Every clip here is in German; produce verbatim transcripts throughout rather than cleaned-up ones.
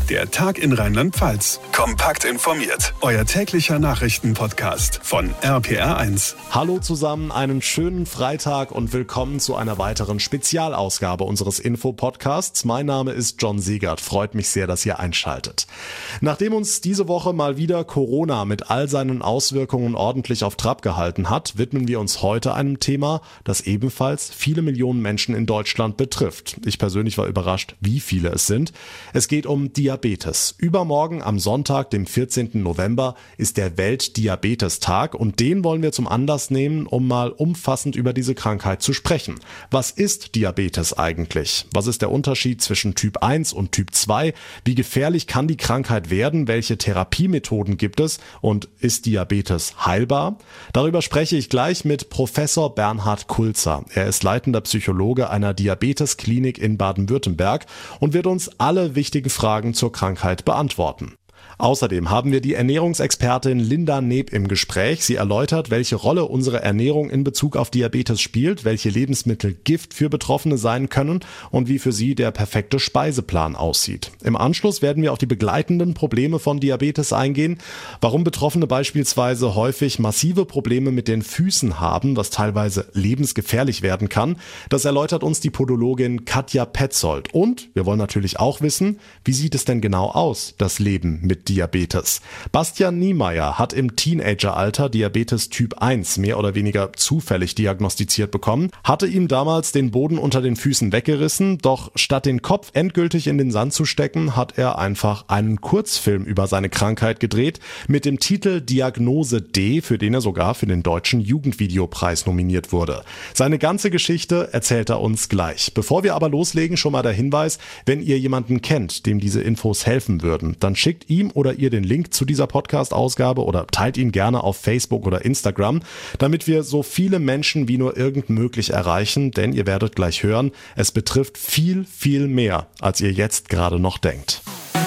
Der Tag in Rheinland-Pfalz. Kompakt informiert. Euer täglicher Nachrichtenpodcast von R P R eins. Hallo zusammen, einen schönen Freitag und willkommen zu einer weiteren Spezialausgabe unseres Info-Podcasts. Mein Name ist John Siegert. Freut mich sehr, dass ihr einschaltet. Nachdem uns diese Woche mal wieder Corona mit all seinen Auswirkungen ordentlich auf Trab gehalten hat, widmen wir uns heute einem Thema, das ebenfalls viele Millionen Menschen in Deutschland betrifft. Ich persönlich war überrascht, wie viele es sind. Es geht um Diabetes. Diabetes. Übermorgen am Sonntag, dem vierzehnten November, ist der Weltdiabetestag und den wollen wir zum Anlass nehmen, um mal umfassend über diese Krankheit zu sprechen. Was ist Diabetes eigentlich? Was ist der Unterschied zwischen Typ eins und Typ zwei? Wie gefährlich kann die Krankheit werden? Welche Therapiemethoden gibt es? Und ist Diabetes heilbar? Darüber spreche ich gleich mit Professor Bernhard Kulzer. Er ist leitender Psychologe einer Diabetesklinik in Baden-Württemberg und wird uns alle wichtigen Fragen zur Krankheit beantworten. Außerdem haben wir die Ernährungsexpertin Linda Neb im Gespräch. Sie erläutert, welche Rolle unsere Ernährung in Bezug auf Diabetes spielt, welche Lebensmittel Gift für Betroffene sein können und wie für sie der perfekte Speiseplan aussieht. Im Anschluss werden wir auf die begleitenden Probleme von Diabetes eingehen, warum Betroffene beispielsweise häufig massive Probleme mit den Füßen haben, was teilweise lebensgefährlich werden kann. Das erläutert uns die Podologin Katja Petzold. Und wir wollen natürlich auch wissen, wie sieht es denn genau aus, das Leben mit Diabetes. Bastian Niemeyer hat im Teenageralter Diabetes Typ eins mehr oder weniger zufällig diagnostiziert bekommen, hatte ihm damals den Boden unter den Füßen weggerissen, doch statt den Kopf endgültig in den Sand zu stecken, hat er einfach einen Kurzfilm über seine Krankheit gedreht mit dem Titel Diagnose D, für den er sogar für den Deutschen Jugendvideopreis nominiert wurde. Seine ganze Geschichte erzählt er uns gleich. Bevor wir aber loslegen, schon mal der Hinweis, wenn ihr jemanden kennt, dem diese Infos helfen würden, dann schickt ihm oder ihr den Link zu dieser Podcast-Ausgabe oder teilt ihn gerne auf Facebook oder Instagram, damit wir so viele Menschen wie nur irgend möglich erreichen, denn ihr werdet gleich hören, es betrifft viel, viel mehr, als ihr jetzt gerade noch denkt.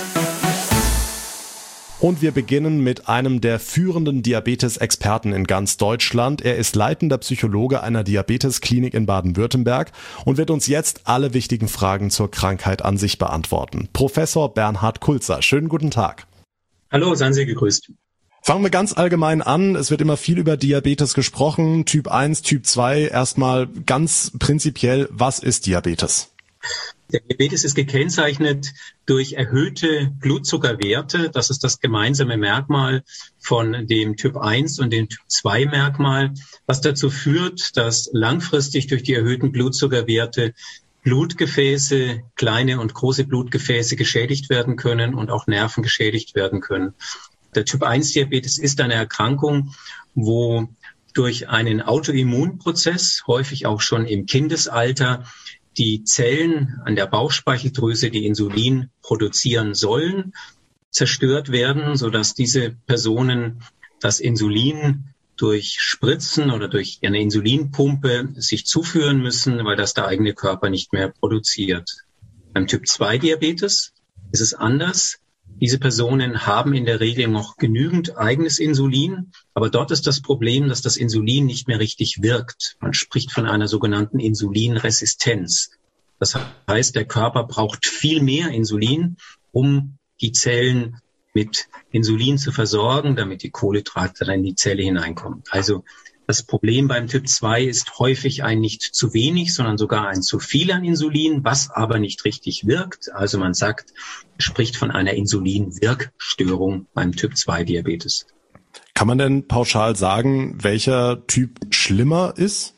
Und wir beginnen mit einem der führenden Diabetes-Experten in ganz Deutschland. Er ist leitender Psychologe einer Diabetesklinik in Baden-Württemberg und wird uns jetzt alle wichtigen Fragen zur Krankheit an sich beantworten. Professor Bernhard Kulzer, schönen guten Tag. Hallo, seien Sie gegrüßt. Fangen wir ganz allgemein an. Es wird immer viel über Diabetes gesprochen. Typ eins, Typ zwei. Erstmal ganz prinzipiell, was ist Diabetes? Der Diabetes ist gekennzeichnet durch erhöhte Blutzuckerwerte. Das ist das gemeinsame Merkmal von dem Typ eins und dem Typ zwei Merkmal, was dazu führt, dass langfristig durch die erhöhten Blutzuckerwerte Blutgefäße, kleine und große Blutgefäße geschädigt werden können und auch Nerven geschädigt werden können. Der Typ eins Diabetes ist eine Erkrankung, wo durch einen Autoimmunprozess, häufig auch schon im Kindesalter, die Zellen an der Bauchspeicheldrüse, die Insulin produzieren sollen, zerstört werden, sodass diese Personen das Insulin durch Spritzen oder durch eine Insulinpumpe sich zuführen müssen, weil das der eigene Körper nicht mehr produziert. Beim Typ zwei Diabetes ist es anders. Diese Personen haben in der Regel noch genügend eigenes Insulin, aber dort ist das Problem, dass das Insulin nicht mehr richtig wirkt. Man spricht von einer sogenannten Insulinresistenz. Das heißt, der Körper braucht viel mehr Insulin, um die Zellen mit Insulin zu versorgen, damit die Kohlenhydrate dann in die Zelle hineinkommen. Also das Problem beim Typ zwei ist häufig ein nicht zu wenig, sondern sogar ein zu viel an Insulin, was aber nicht richtig wirkt. Also man sagt, spricht von einer Insulinwirkstörung beim Typ zwei Diabetes. Kann man denn pauschal sagen, welcher Typ schlimmer ist?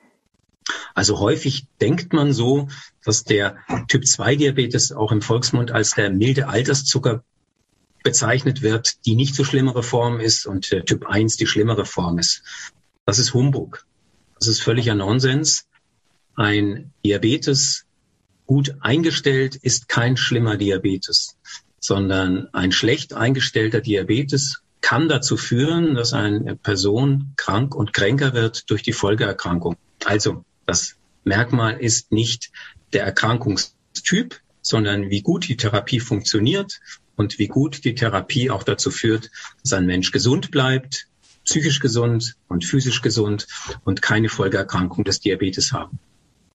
Also häufig denkt man so, dass der Typ zwei Diabetes auch im Volksmund als der milde Alterszucker bezeichnet wird, die nicht so schlimmere Form ist und der Typ eins die schlimmere Form ist. Das ist Humbug. Das ist völliger Nonsens. Ein Diabetes gut eingestellt ist kein schlimmer Diabetes, sondern ein schlecht eingestellter Diabetes kann dazu führen, dass eine Person krank und kränker wird durch die Folgeerkrankung. Also das Merkmal ist nicht der Erkrankungstyp, sondern wie gut die Therapie funktioniert und wie gut die Therapie auch dazu führt, dass ein Mensch gesund bleibt, psychisch gesund und physisch gesund und keine Folgeerkrankung des Diabetes haben.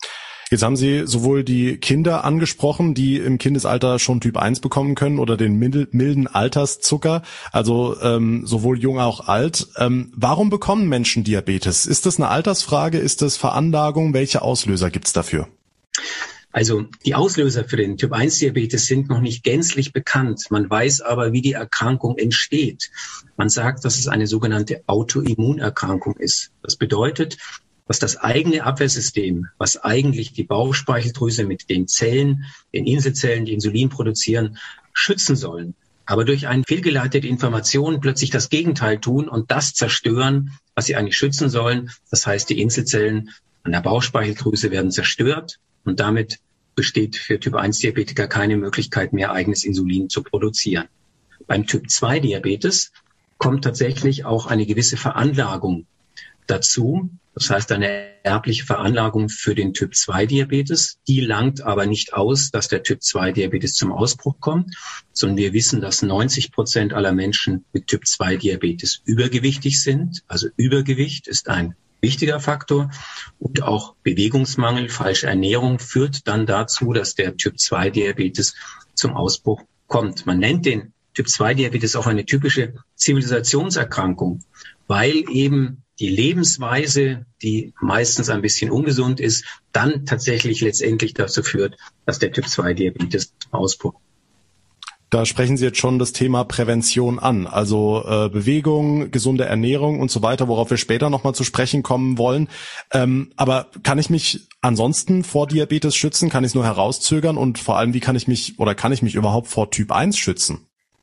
Jetzt haben Sie sowohl die Kinder angesprochen, die im Kindesalter schon Typ eins bekommen können oder den milden Alterszucker, also ähm, sowohl jung als auch alt. Ähm, warum bekommen Menschen Diabetes? Ist das eine Altersfrage? Ist das Veranlagung? Welche Auslöser gibt's dafür? Also die Auslöser für den Typ eins Diabetes sind noch nicht gänzlich bekannt. Man weiß aber, wie die Erkrankung entsteht. Man sagt, dass es eine sogenannte Autoimmunerkrankung ist. Das bedeutet, dass das eigene Abwehrsystem, was eigentlich die Bauchspeicheldrüse mit den Zellen, den Inselzellen, die Insulin produzieren, schützen sollen, aber durch eine fehlgeleitete Information plötzlich das Gegenteil tun und das zerstören, was sie eigentlich schützen sollen. Das heißt, die Inselzellen an der Bauchspeicheldrüse werden zerstört und damit besteht für Typ eins Diabetiker keine Möglichkeit mehr, eigenes Insulin zu produzieren. Beim Typ zwei Diabetes kommt tatsächlich auch eine gewisse Veranlagung dazu. Das heißt, eine erbliche Veranlagung für den Typ zwei Diabetes. Die langt aber nicht aus, dass der Typ zwei Diabetes zum Ausbruch kommt, sondern wir wissen, dass neunzig Prozent aller Menschen mit Typ zwei Diabetes übergewichtig sind. Also Übergewicht ist ein wichtiger Faktor und auch Bewegungsmangel, falsche Ernährung führt dann dazu, dass der Typ zwei Diabetes zum Ausbruch kommt. Man nennt den Typ zwei Diabetes auch eine typische Zivilisationserkrankung, weil eben die Lebensweise, die meistens ein bisschen ungesund ist, dann tatsächlich letztendlich dazu führt, dass der Typ zwei Diabetes ausbricht. Da sprechen Sie jetzt schon das Thema Prävention an, also äh, Bewegung, gesunde Ernährung und so weiter, worauf wir später nochmal zu sprechen kommen wollen. Ähm, aber kann ich mich ansonsten vor Diabetes schützen? Kann ich es nur herauszögern? Und vor allem, wie kann ich mich oder kann ich mich überhaupt vor Typ eins schützen?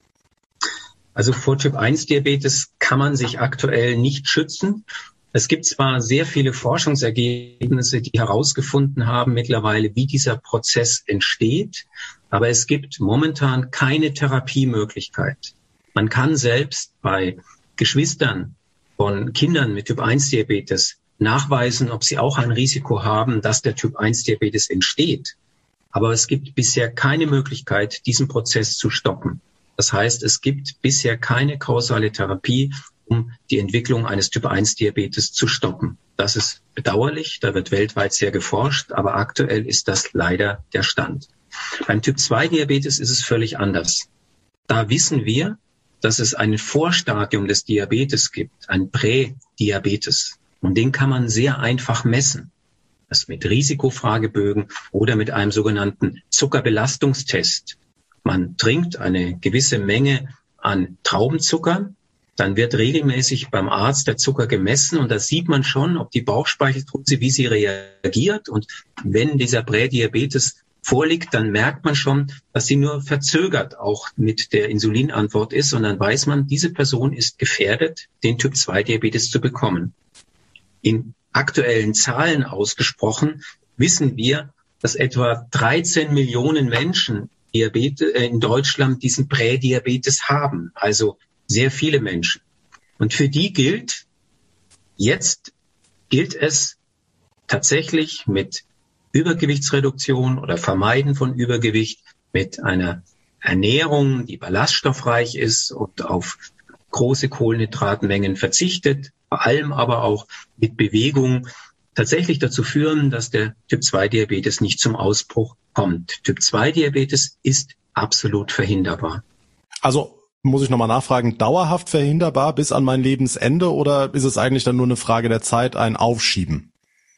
Also vor Typ eins Diabetes kann man sich aktuell nicht schützen. Es gibt zwar sehr viele Forschungsergebnisse, die herausgefunden haben mittlerweile, wie dieser Prozess entsteht, aber es gibt momentan keine Therapiemöglichkeit. Man kann selbst bei Geschwistern von Kindern mit Typ eins Diabetes nachweisen, ob sie auch ein Risiko haben, dass der Typ eins Diabetes entsteht. Aber es gibt bisher keine Möglichkeit, diesen Prozess zu stoppen. Das heißt, es gibt bisher keine kausale Therapie, um die Entwicklung eines Typ eins Diabetes zu stoppen. Das ist bedauerlich, da wird weltweit sehr geforscht, aber aktuell ist das leider der Stand. Beim Typ zwei Diabetes ist es völlig anders. Da wissen wir, dass es ein Vorstadium des Diabetes gibt, ein Prädiabetes. Und den kann man sehr einfach messen. Das mit Risikofragebögen oder mit einem sogenannten Zuckerbelastungstest. Man trinkt eine gewisse Menge an Traubenzucker, dann wird regelmäßig beim Arzt der Zucker gemessen und da sieht man schon, ob die Bauchspeicheldrüse, wie sie reagiert. Und wenn dieser Prädiabetes vorliegt, dann merkt man schon, dass sie nur verzögert auch mit der Insulinantwort ist. Und dann weiß man, diese Person ist gefährdet, den Typ zwei Diabetes zu bekommen. In aktuellen Zahlen ausgesprochen wissen wir, dass etwa dreizehn Millionen Menschen Diabetes, äh, in Deutschland diesen Prädiabetes haben, also sehr viele Menschen. Und für die gilt, jetzt gilt es tatsächlich mit Übergewichtsreduktion oder Vermeiden von Übergewicht, mit einer Ernährung, die ballaststoffreich ist und auf große Kohlenhydratmengen verzichtet, vor allem aber auch mit Bewegung, tatsächlich dazu führen, dass der Typ zwei Diabetes nicht zum Ausbruch kommt. Typ zwei Diabetes ist absolut verhinderbar. Also muss ich nochmal nachfragen, dauerhaft verhinderbar bis an mein Lebensende oder ist es eigentlich dann nur eine Frage der Zeit, ein Aufschieben?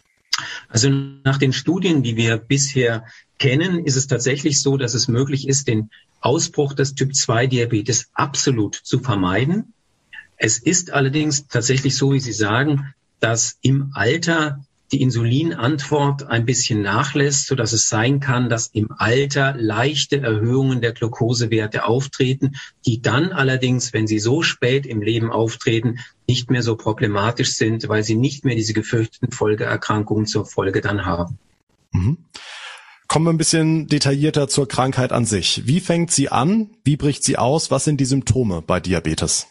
Also nach den Studien, die wir bisher kennen, ist es tatsächlich so, dass es möglich ist, den Ausbruch des Typ zwei Diabetes absolut zu vermeiden. Es ist allerdings tatsächlich so, wie Sie sagen, dass im Alter die Insulinantwort ein bisschen nachlässt, sodass es sein kann, dass im Alter leichte Erhöhungen der Glukosewerte auftreten, die dann allerdings, wenn sie so spät im Leben auftreten, nicht mehr so problematisch sind, weil sie nicht mehr diese gefürchteten Folgeerkrankungen zur Folge dann haben. Mhm. Kommen wir ein bisschen detaillierter zur Krankheit an sich. Wie fängt sie an? Wie bricht sie aus? Was sind die Symptome bei Diabetes?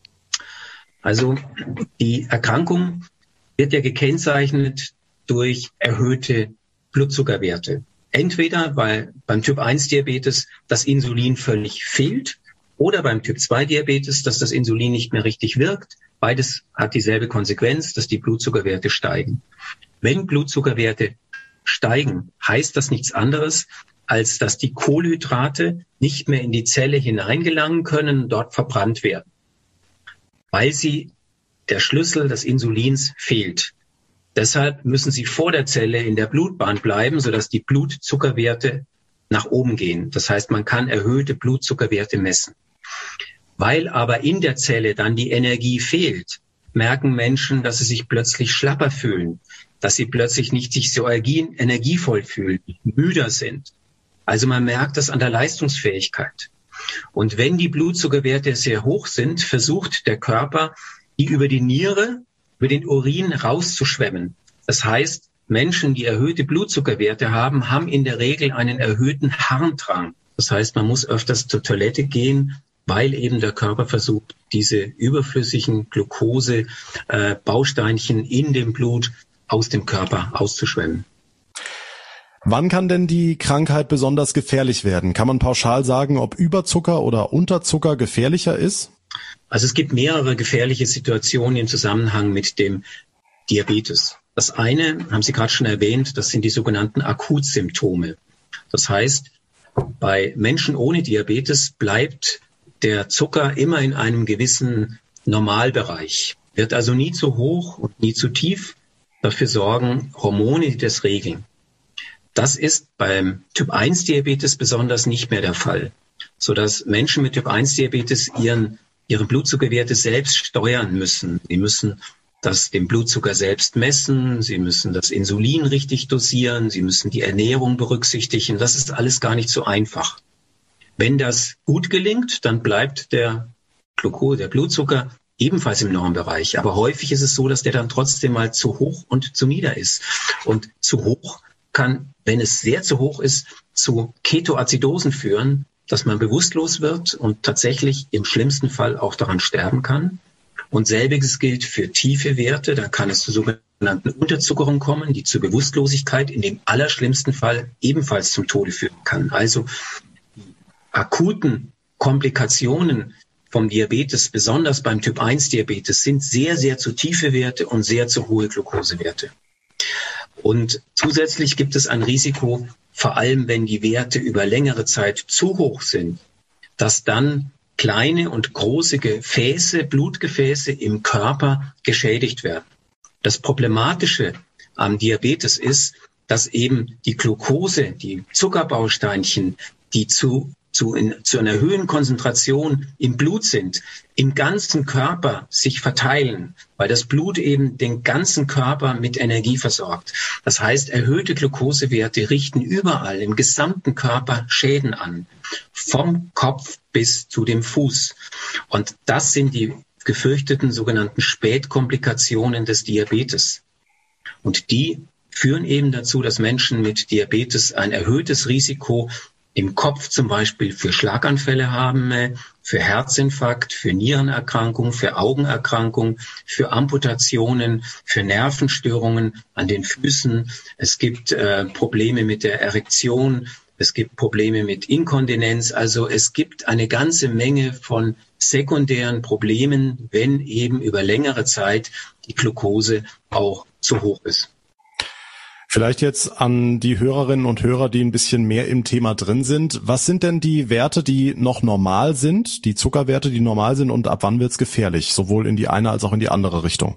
Also die Erkrankung wird ja gekennzeichnet durch erhöhte Blutzuckerwerte. Entweder weil beim Typ eins Diabetes das Insulin völlig fehlt oder beim Typ zwei Diabetes, dass das Insulin nicht mehr richtig wirkt. Beides hat dieselbe Konsequenz, dass die Blutzuckerwerte steigen. Wenn Blutzuckerwerte steigen, heißt das nichts anderes, als dass die Kohlenhydrate nicht mehr in die Zelle hineingelangen können und dort verbrannt werden, weil sie der Schlüssel des Insulins fehlt. Deshalb müssen sie vor der Zelle in der Blutbahn bleiben, sodass die Blutzuckerwerte nach oben gehen. Das heißt, man kann erhöhte Blutzuckerwerte messen. Weil aber in der Zelle dann die Energie fehlt, merken Menschen, dass sie sich plötzlich schlapper fühlen, dass sie plötzlich nicht sich so energievoll fühlen, müder sind. Also man merkt das an der Leistungsfähigkeit. Und wenn die Blutzuckerwerte sehr hoch sind, versucht der Körper, die über die Niere, über den Urin rauszuschwemmen. Das heißt, Menschen, die erhöhte Blutzuckerwerte haben, haben in der Regel einen erhöhten Harndrang. Das heißt, man muss öfters zur Toilette gehen, weil eben der Körper versucht, diese überflüssigen Glucose-Bausteinchen äh, in dem Blut aus dem Körper auszuschwemmen. Wann kann denn die Krankheit besonders gefährlich werden? Kann man pauschal sagen, ob Überzucker oder Unterzucker gefährlicher ist? Also es gibt mehrere gefährliche Situationen im Zusammenhang mit dem Diabetes. Das eine, haben Sie gerade schon erwähnt, das sind die sogenannten Akutsymptome. Das heißt, bei Menschen ohne Diabetes bleibt der Zucker immer in einem gewissen Normalbereich, wird also nie zu hoch und nie zu tief. Dafür sorgen Hormone, die das regeln. Das ist beim Typ eins Diabetes besonders nicht mehr der Fall, sodass Menschen mit Typ eins Diabetes ihren, ihre Blutzuckerwerte selbst steuern müssen. Sie müssen das, den Blutzucker selbst messen, sie müssen das Insulin richtig dosieren, sie müssen die Ernährung berücksichtigen. Das ist alles gar nicht so einfach. Wenn das gut gelingt, dann bleibt der Glucose, der Blutzucker ebenfalls im Normbereich. Aber häufig ist es so, dass der dann trotzdem mal zu hoch und zu nieder ist. Und zu hoch kann, wenn es sehr zu hoch ist, zu Ketoazidosen führen, dass man bewusstlos wird und tatsächlich im schlimmsten Fall auch daran sterben kann. Und selbiges gilt für tiefe Werte. Da kann es zu sogenannten Unterzuckerungen kommen, die zur Bewusstlosigkeit in dem allerschlimmsten Fall ebenfalls zum Tode führen kann. Also akuten Komplikationen vom Diabetes, besonders beim Typ eins Diabetes, sind sehr, sehr zu tiefe Werte und sehr zu hohe Glukosewerte. Und zusätzlich gibt es ein Risiko, vor allem wenn die Werte über längere Zeit zu hoch sind, dass dann kleine und große Gefäße, Blutgefäße im Körper geschädigt werden. Das Problematische am Diabetes ist, dass eben die Glucose, die Zuckerbausteinchen, die zu Zu, in, zu einer höheren Konzentration im Blut sind, im ganzen Körper sich verteilen, weil das Blut eben den ganzen Körper mit Energie versorgt. Das heißt, erhöhte Glukosewerte richten überall im gesamten Körper Schäden an, vom Kopf bis zu dem Fuß. Und das sind die gefürchteten sogenannten Spätkomplikationen des Diabetes. Und die führen eben dazu, dass Menschen mit Diabetes ein erhöhtes Risiko im Kopf zum Beispiel für Schlaganfälle haben, für Herzinfarkt, für Nierenerkrankungen, für Augenerkrankungen, für Amputationen, für Nervenstörungen an den Füßen. Es gibt äh, Probleme mit der Erektion, es gibt Probleme mit Inkontinenz. Also es gibt eine ganze Menge von sekundären Problemen, wenn eben über längere Zeit die Glucose auch zu hoch ist. Vielleicht jetzt an die Hörerinnen und Hörer, die ein bisschen mehr im Thema drin sind. Was sind denn die Werte, die noch normal sind, die Zuckerwerte, die normal sind, und ab wann wird es gefährlich, sowohl in die eine als auch in die andere Richtung?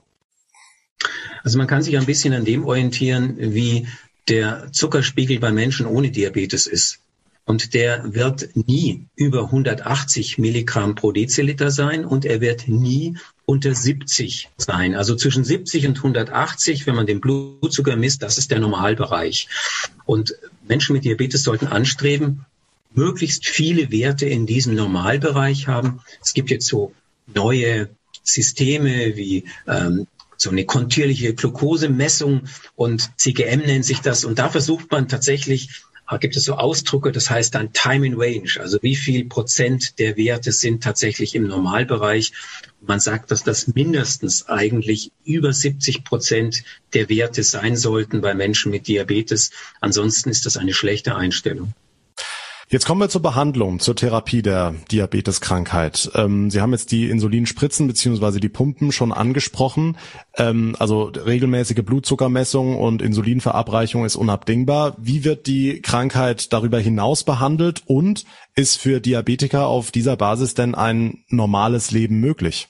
Also man kann sich ein bisschen an dem orientieren, wie der Zuckerspiegel bei Menschen ohne Diabetes ist. Und der wird nie über hundertachtzig Milligramm pro Deziliter sein und er wird nie unter siebzig sein. Also zwischen siebzig und hundertachtzig, wenn man den Blutzucker misst, das ist der Normalbereich. Und Menschen mit Diabetes sollten anstreben, möglichst viele Werte in diesem Normalbereich haben. Es gibt jetzt so neue Systeme wie ähm, so eine kontinuierliche Glukosemessung und C G M nennt sich das. Und da versucht man tatsächlich, gibt es so Ausdrücke, das heißt dann Time in Range, also wie viel Prozent der Werte sind tatsächlich im Normalbereich. Man sagt, dass das mindestens eigentlich über siebzig Prozent der Werte sein sollten bei Menschen mit Diabetes. Ansonsten ist das eine schlechte Einstellung. Jetzt kommen wir zur Behandlung, zur Therapie der Diabeteskrankheit. Ähm, Sie haben jetzt die Insulinspritzen bzw. die Pumpen schon angesprochen. Ähm, also regelmäßige Blutzuckermessung und Insulinverabreichung ist unabdingbar. Wie wird die Krankheit darüber hinaus behandelt und ist für Diabetiker auf dieser Basis denn ein normales Leben möglich?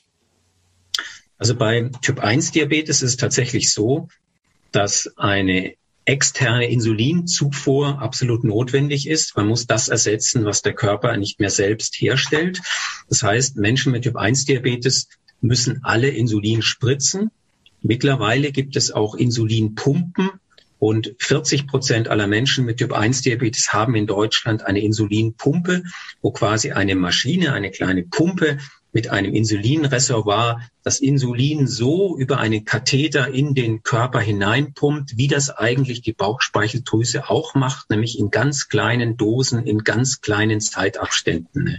Also bei Typ eins Diabetes ist es tatsächlich so, dass eine externe Insulinzufuhr absolut notwendig ist. Man muss das ersetzen, was der Körper nicht mehr selbst herstellt. Das heißt, Menschen mit Typ eins Diabetes müssen alle Insulin spritzen. Mittlerweile gibt es auch Insulinpumpen und vierzig Prozent aller Menschen mit Typ eins Diabetes haben in Deutschland eine Insulinpumpe, wo quasi eine Maschine, eine kleine Pumpe mit einem Insulinreservoir das Insulin so über einen Katheter in den Körper hineinpumpt, wie das eigentlich die Bauchspeicheldrüse auch macht, nämlich in ganz kleinen Dosen, in ganz kleinen Zeitabständen.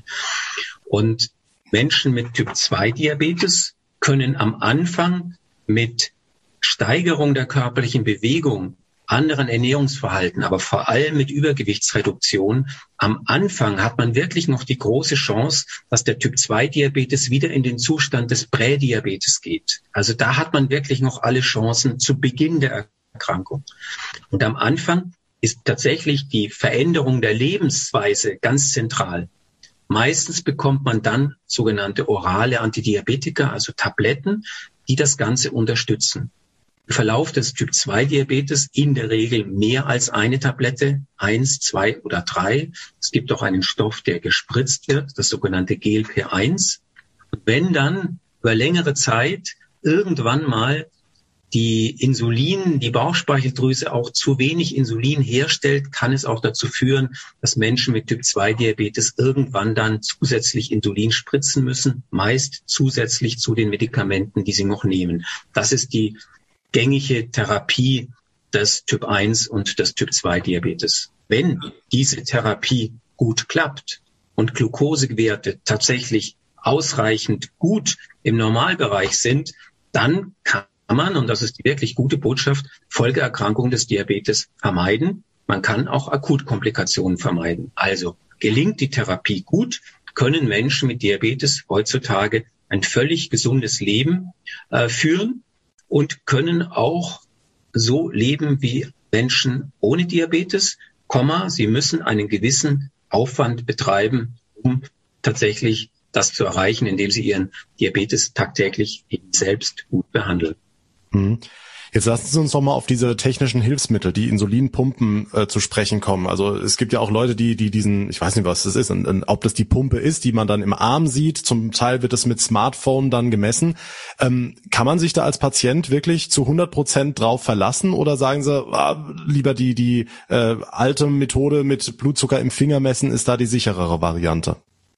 Und Menschen mit Typ zwei Diabetes können am Anfang mit Steigerung der körperlichen Bewegung, anderen Ernährungsverhalten, aber vor allem mit Übergewichtsreduktion. Am Anfang hat man wirklich noch die große Chance, dass der Typ zwei Diabetes wieder in den Zustand des Prädiabetes geht. Also da hat man wirklich noch alle Chancen zu Beginn der Erkrankung. Und am Anfang ist tatsächlich die Veränderung der Lebensweise ganz zentral. Meistens bekommt man dann sogenannte orale Antidiabetika, also Tabletten, die das Ganze unterstützen. Im Verlauf des Typ zwei Diabetes in der Regel mehr als eine Tablette, eins, zwei oder drei. Es gibt auch einen Stoff, der gespritzt wird, das sogenannte G L P eins. Und wenn dann über längere Zeit irgendwann mal die Insulin, die Bauchspeicheldrüse auch zu wenig Insulin herstellt, kann es auch dazu führen, dass Menschen mit Typ zwei Diabetes irgendwann dann zusätzlich Insulin spritzen müssen, meist zusätzlich zu den Medikamenten, die sie noch nehmen. Das ist die gängige Therapie des Typ eins und des Typ zwei Diabetes. Wenn diese Therapie gut klappt und Glukosewerte tatsächlich ausreichend gut im Normalbereich sind, dann kann man, und das ist die wirklich gute Botschaft, Folgeerkrankungen des Diabetes vermeiden. Man kann auch Akutkomplikationen vermeiden. Also gelingt die Therapie gut, können Menschen mit Diabetes heutzutage ein völlig gesundes Leben äh, führen und können auch so leben wie Menschen ohne Diabetes, Komma, sie müssen einen gewissen Aufwand betreiben, um tatsächlich das zu erreichen, indem sie ihren Diabetes tagtäglich selbst gut behandeln. Mhm. Jetzt lassen Sie uns doch mal auf diese technischen Hilfsmittel, die Insulinpumpen, äh, zu sprechen kommen. Also es gibt ja auch Leute, die die diesen, ich weiß nicht, was das ist, und, und, ob das die Pumpe ist, die man dann im Arm sieht. Zum Teil wird es mit Smartphone dann gemessen. Ähm, kann man sich da als Patient wirklich zu hundert Prozent drauf verlassen oder sagen Sie, ah, lieber die die äh, alte Methode mit Blutzucker im Finger messen ist da die sicherere Variante?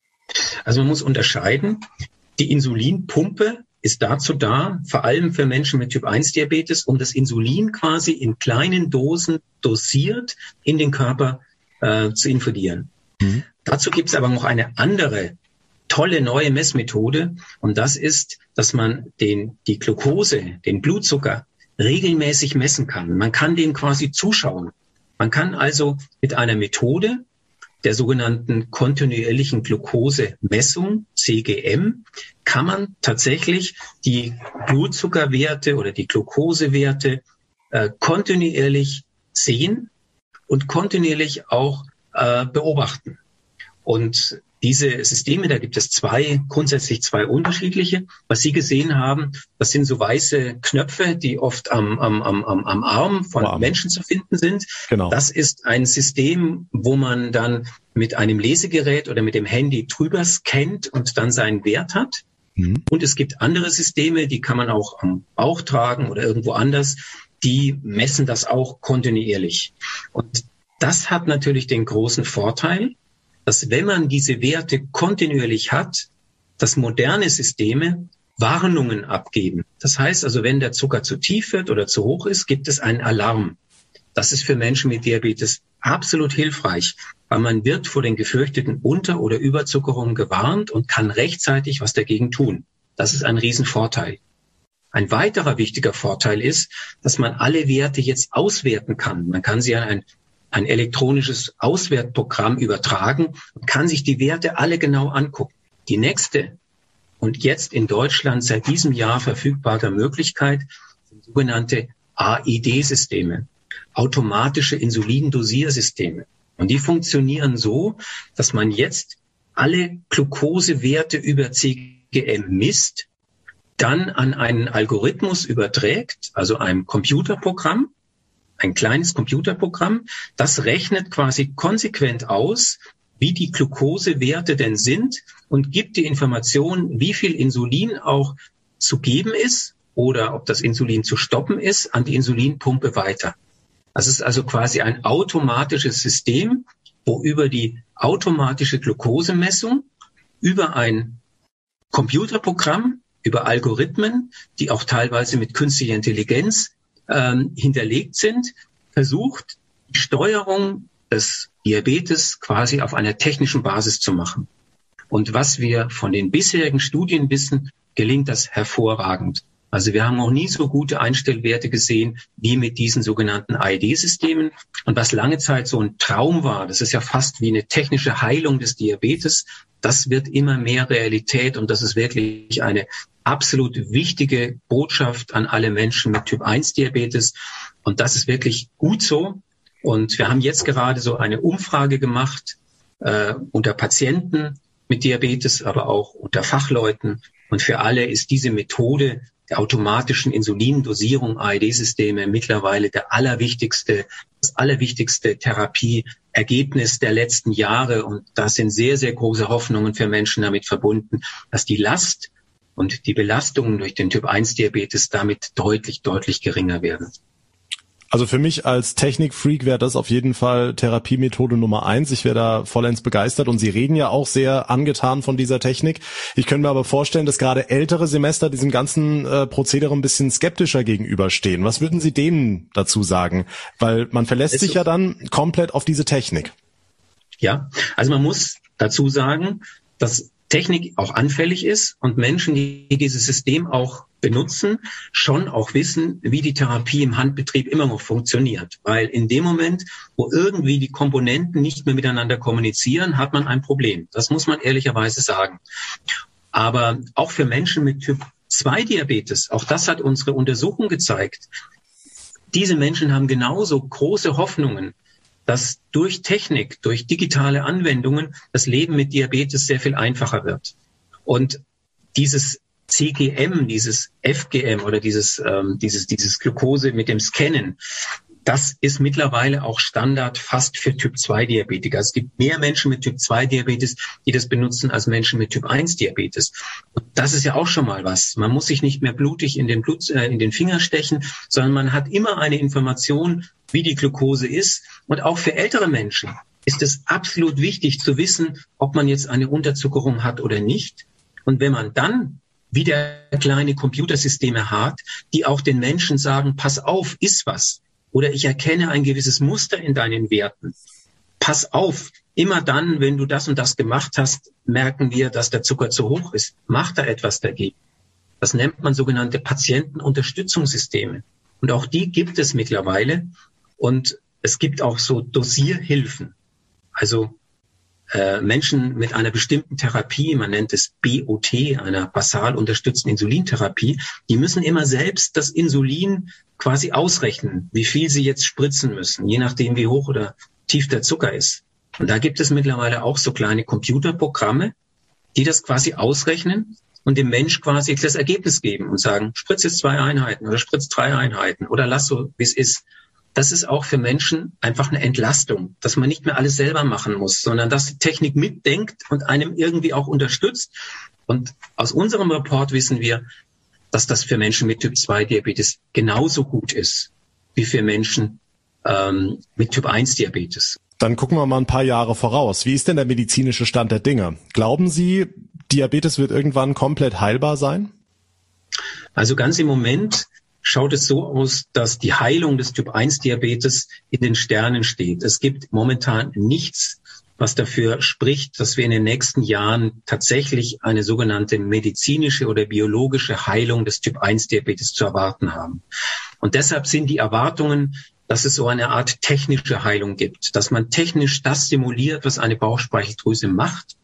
Also man muss unterscheiden. Die Insulinpumpe ist dazu da, vor allem für Menschen mit Typ eins Diabetes, um das Insulin quasi in kleinen Dosen dosiert in den Körper äh, zu infundieren. Mhm. Dazu gibt es aber noch eine andere tolle neue Messmethode, und das ist, dass man den die Glucose, den Blutzucker, regelmäßig messen kann. Man kann dem quasi zuschauen. Man kann also mit einer Methode der sogenannten kontinuierlichen Glukosemessung, C G M, kann man tatsächlich die Blutzuckerwerte oder die Glukosewerte äh, kontinuierlich sehen und kontinuierlich auch äh, beobachten. Und diese Systeme, da gibt es zwei, grundsätzlich zwei unterschiedliche. Was Sie gesehen haben, das sind so weiße Knöpfe, die oft am, am, am, am Arm von wow. Menschen zu finden sind. Genau. Das ist ein System, wo man dann mit einem Lesegerät oder mit dem Handy drüber scannt und dann seinen Wert hat. Mhm. Und es gibt andere Systeme, die kann man auch am Bauch tragen oder irgendwo anders. Die messen das auch kontinuierlich. Und das hat natürlich den großen Vorteil, dass wenn man diese Werte kontinuierlich hat, dass moderne Systeme Warnungen abgeben. Das heißt also, wenn der Zucker zu tief wird oder zu hoch ist, gibt es einen Alarm. Das ist für Menschen mit Diabetes absolut hilfreich, weil man wird vor den gefürchteten Unter- oder Überzuckerungen gewarnt und kann rechtzeitig was dagegen tun. Das ist ein Riesenvorteil. Ein weiterer wichtiger Vorteil ist, dass man alle Werte jetzt auswerten kann. Man kann sie an ein ein elektronisches Auswertprogramm übertragen und kann sich die Werte alle genau angucken. Die nächste und jetzt in Deutschland seit diesem Jahr verfügbare Möglichkeit sind sogenannte A I D-Systeme, automatische Insulindosiersysteme. Und die funktionieren so, dass man jetzt alle Glukosewerte über C G M misst, dann an einen Algorithmus überträgt, also ein Computerprogramm, ein kleines Computerprogramm, das rechnet quasi konsequent aus, wie die Glukosewerte denn sind und gibt die Information, wie viel Insulin auch zu geben ist oder ob das Insulin zu stoppen ist, an die Insulinpumpe weiter. Das ist also quasi ein automatisches System, wo über die automatische Glukosemessung, über ein Computerprogramm, über Algorithmen, die auch teilweise mit künstlicher Intelligenz ähm, hinterlegt sind, versucht, die Steuerung des Diabetes quasi auf einer technischen Basis zu machen. Und was wir von den bisherigen Studien wissen, gelingt das hervorragend. Also wir haben noch nie so gute Einstellwerte gesehen wie mit diesen sogenannten A I D-Systemen. Und was lange Zeit so ein Traum war, das ist ja fast wie eine technische Heilung des Diabetes, das wird immer mehr Realität und das ist wirklich eine absolut wichtige Botschaft an alle Menschen mit Typ eins Diabetes. Und das ist wirklich gut so. Und wir haben jetzt gerade so eine Umfrage gemacht äh, unter Patienten mit Diabetes, aber auch unter Fachleuten. Und für alle ist diese Methode der automatischen Insulindosierung, A I D-Systeme, mittlerweile der allerwichtigste, das allerwichtigste Therapieergebnis der letzten Jahre. Und da sind sehr, sehr große Hoffnungen für Menschen damit verbunden, dass die Last und die Belastungen durch den Typ eins Diabetes damit deutlich, deutlich geringer werden. Also für mich als Technikfreak wäre das auf jeden Fall Therapiemethode Nummer eins. Ich wäre da vollends begeistert und Sie reden ja auch sehr angetan von dieser Technik. Ich könnte mir aber vorstellen, dass gerade ältere Semester diesem ganzen äh, Prozedere ein bisschen skeptischer gegenüberstehen. Was würden Sie denen dazu sagen? Weil man verlässt sich ja dann komplett auf diese Technik. Ja, also man muss dazu sagen, dass Technik auch anfällig ist und Menschen, die dieses System auch benutzen, schon auch wissen, wie die Therapie im Handbetrieb immer noch funktioniert. Weil in dem Moment, wo irgendwie die Komponenten nicht mehr miteinander kommunizieren, hat man ein Problem. Das muss man ehrlicherweise sagen. Aber auch für Menschen mit Typ zwei Diabetes, auch das hat unsere Untersuchung gezeigt, diese Menschen haben genauso große Hoffnungen, dass durch Technik, durch digitale Anwendungen das Leben mit Diabetes sehr viel einfacher wird. Und dieses C G M, dieses F G M oder dieses, ähm, dieses, dieses Glucose mit dem Scannen, das ist mittlerweile auch Standard fast für Typ zwei Diabetiker. Es gibt mehr Menschen mit Typ zwei Diabetes, die das benutzen, als Menschen mit Typ eins Diabetes. Und das ist ja auch schon mal was. Man muss sich nicht mehr blutig in den Blut, äh, in den Finger stechen, sondern man hat immer eine Information, wie die Glucose ist. Und auch für ältere Menschen ist es absolut wichtig zu wissen, ob man jetzt eine Unterzuckerung hat oder nicht. Und wenn man dann wieder kleine Computersysteme hat, die auch den Menschen sagen, pass auf, ist was. Oder ich erkenne ein gewisses Muster in deinen Werten. Pass auf, immer dann, wenn du das und das gemacht hast, merken wir, dass der Zucker zu hoch ist. Mach da etwas dagegen. Das nennt man sogenannte Patientenunterstützungssysteme. Und auch die gibt es mittlerweile. Und es gibt auch so Dosierhilfen. Also äh, Menschen mit einer bestimmten Therapie, man nennt es B O T, einer basal unterstützten Insulintherapie, die müssen immer selbst das Insulin quasi ausrechnen, wie viel sie jetzt spritzen müssen, je nachdem, wie hoch oder tief der Zucker ist. Und da gibt es mittlerweile auch so kleine Computerprogramme, die das quasi ausrechnen und dem Mensch quasi das Ergebnis geben und sagen, spritz jetzt zwei Einheiten oder spritz drei Einheiten oder lass so, wie es ist. Das ist auch für Menschen einfach eine Entlastung, dass man nicht mehr alles selber machen muss, sondern dass die Technik mitdenkt und einem irgendwie auch unterstützt. Und aus unserem Report wissen wir, dass das für Menschen mit Typ zwei Diabetes genauso gut ist wie für Menschen ähm, mit Typ eins Diabetes. Dann gucken wir mal ein paar Jahre voraus. Wie ist denn der medizinische Stand der Dinge? Glauben Sie, Diabetes wird irgendwann komplett heilbar sein? Also ganz im Moment schaut es so aus, dass die Heilung des Typ eins Diabetes in den Sternen steht. Es gibt momentan nichts, was dafür spricht, dass wir in den nächsten Jahren tatsächlich eine sogenannte medizinische oder biologische Heilung des Typ eins Diabetes zu erwarten haben. Und deshalb sind die Erwartungen dass es so eine Art technische Heilung gibt, dass man technisch das simuliert, was eine Bauchspeicheldrüse macht.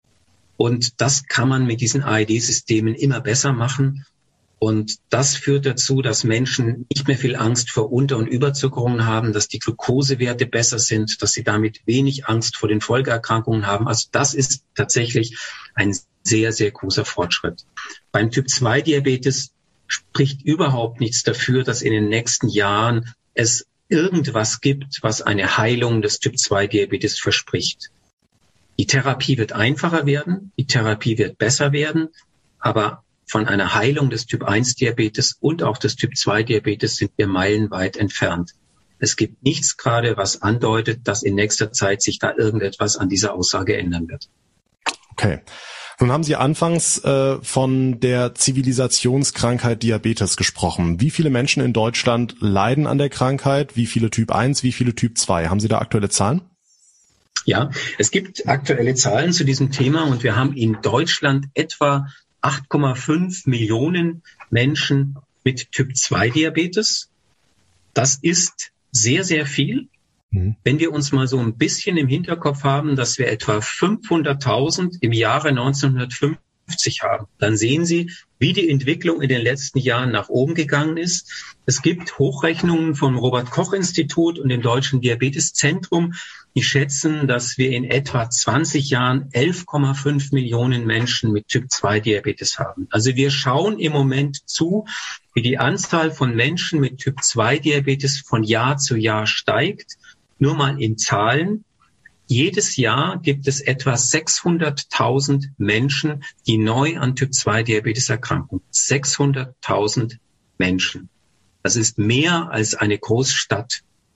Und das kann man mit diesen A E D-Systemen immer besser machen. Und das führt dazu, dass Menschen nicht mehr viel Angst vor Unter- und Überzuckerungen haben, dass die Glukosewerte besser sind, dass sie damit wenig Angst vor den Folgeerkrankungen haben. Also das ist tatsächlich ein sehr, sehr großer Fortschritt. Beim Typ zwei Diabetes spricht überhaupt nichts dafür, dass in den nächsten Jahren es irgendwas gibt, was eine Heilung des Typ zwei Diabetes verspricht. Die Therapie wird einfacher werden, die Therapie wird besser werden, aber von einer Heilung des Typ eins Diabetes und auch des Typ zwei Diabetes sind wir meilenweit entfernt. Es gibt nichts gerade, was andeutet, dass in nächster Zeit sich da irgendetwas an dieser Aussage ändern wird. Okay. Nun haben Sie anfangs äh, von der Zivilisationskrankheit Diabetes gesprochen. Wie viele Menschen in Deutschland leiden an der Krankheit? Wie viele Typ eins, wie viele Typ zwei? Haben Sie da aktuelle Zahlen? Ja, es gibt aktuelle Zahlen zu diesem Thema und wir haben in Deutschland etwa acht Komma fünf Millionen Menschen mit Typ zwei Diabetes. Das ist sehr, sehr viel. Mhm. Wenn wir uns mal so ein bisschen im Hinterkopf haben, dass wir etwa fünfhunderttausend im Jahre neunzehnhundertfünfzig haben, dann sehen Sie, wie die Entwicklung in den letzten Jahren nach oben gegangen ist. Es gibt Hochrechnungen vom Robert-Koch-Institut und dem Deutschen Diabeteszentrum, die schätzen, dass wir in etwa zwanzig Jahren elf Komma fünf Millionen Menschen mit Typ zwei Diabetes haben. Also wir schauen im Moment zu, wie die Anzahl von Menschen mit Typ zwei Diabetes von Jahr zu Jahr steigt. Nur mal in Zahlen. Jedes Jahr gibt es etwa sechshunderttausend Menschen, die neu an Typ zwei Diabetes erkranken. sechshunderttausend Menschen. Das ist mehr als eine Großstadt.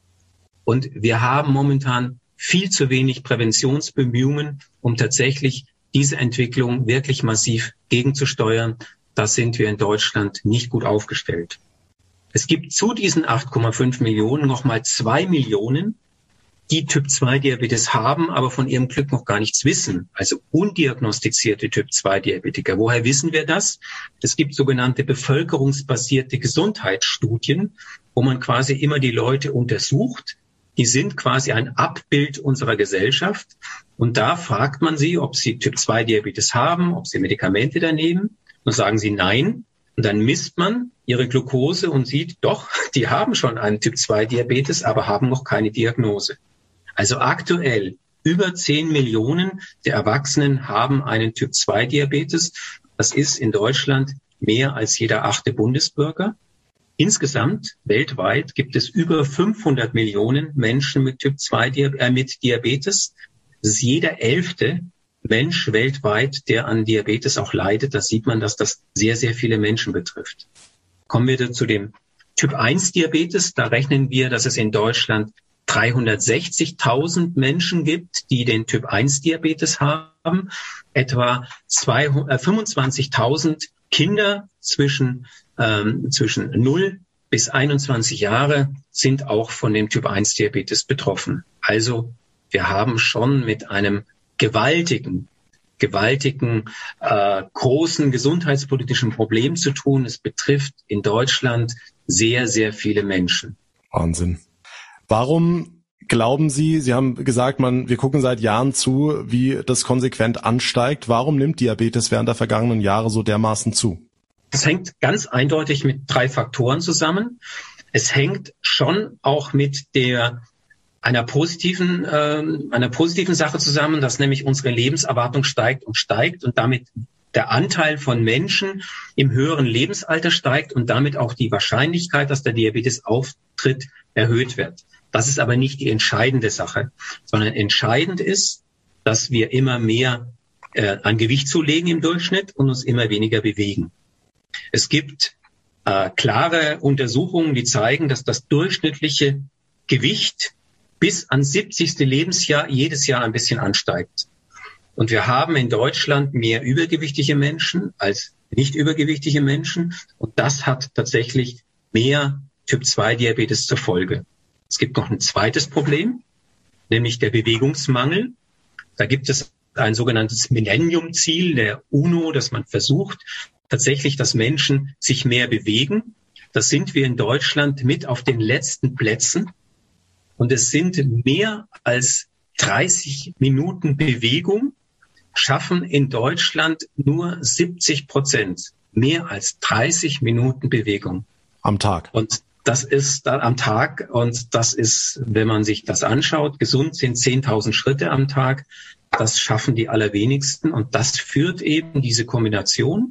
Und wir haben momentan viel zu wenig Präventionsbemühungen, um tatsächlich diese Entwicklung wirklich massiv gegenzusteuern. Da sind wir in Deutschland nicht gut aufgestellt. Es gibt zu diesen acht Komma fünf Millionen nochmal zwei Millionen, die Typ zwei Diabetes haben, aber von ihrem Glück noch gar nichts wissen. Also undiagnostizierte Typ zwei Diabetiker. Woher wissen wir das? Es gibt sogenannte bevölkerungsbasierte Gesundheitsstudien, wo man quasi immer die Leute untersucht. Die sind quasi ein Abbild unserer Gesellschaft. Und da fragt man sie, ob sie Typ zwei Diabetes haben, ob sie Medikamente da nehmen. Und sagen sie nein. Und dann misst man ihre Glucose und sieht, doch, die haben schon einen Typ zwei Diabetes, aber haben noch keine Diagnose. Also aktuell über zehn Millionen der Erwachsenen haben einen Typ zwei Diabetes. Das ist in Deutschland mehr als jeder achte Bundesbürger. Insgesamt weltweit gibt es über fünfhundert Millionen Menschen mit Typ zwei äh, mit Diabetes. Das ist jeder elfte Mensch weltweit, der an Diabetes auch leidet. Da sieht man, dass das sehr, sehr viele Menschen betrifft. Kommen wir zu dem Typ eins Diabetes. Da rechnen wir, dass es in Deutschland dreihundertsechzigtausend Menschen gibt, die den Typ eins Diabetes haben. Etwa fünfundzwanzigtausend Kinder zwischen, ähm, zwischen null bis einundzwanzig Jahre sind auch von dem Typ eins Diabetes betroffen. Also wir haben schon mit einem gewaltigen, gewaltigen, äh, großen gesundheitspolitischen Problem zu tun. Es betrifft in Deutschland sehr, sehr viele Menschen. Wahnsinn. Warum glauben Sie, Sie haben gesagt, man, wir gucken seit Jahren zu, wie das konsequent ansteigt. Warum nimmt Diabetes während der vergangenen Jahre so dermaßen zu? Es hängt ganz eindeutig mit drei Faktoren zusammen. Es hängt schon auch mit der einer positiven, äh, einer positiven Sache zusammen, dass nämlich unsere Lebenserwartung steigt und steigt und damit der Anteil von Menschen im höheren Lebensalter steigt und damit auch die Wahrscheinlichkeit, dass der Diabetes auftritt, erhöht wird. Das ist aber nicht die entscheidende Sache, sondern entscheidend ist, dass wir immer mehr äh, an Gewicht zulegen im Durchschnitt und uns immer weniger bewegen. Es gibt äh, klare Untersuchungen, die zeigen, dass das durchschnittliche Gewicht bis ans siebzigste Lebensjahr jedes Jahr ein bisschen ansteigt. Und wir haben in Deutschland mehr übergewichtige Menschen als nicht übergewichtige Menschen. Und das hat tatsächlich mehr Typ zwei Diabetes zur Folge. Es gibt noch ein zweites Problem, nämlich der Bewegungsmangel. Da gibt es ein sogenanntes Millennium-Ziel der UNO, dass man versucht, tatsächlich, dass Menschen sich mehr bewegen. das sind wir in Deutschland mit auf den letzten Plätzen. Und es sind mehr als dreißig Minuten Bewegung, schaffen in Deutschland nur siebzig Prozent. Mehr als dreißig Minuten Bewegung. Am Tag. Und das ist da am Tag. Und das ist, wenn man sich das anschaut, gesund sind zehntausend Schritte am Tag. Das schaffen die allerwenigsten. Und das führt eben diese Kombination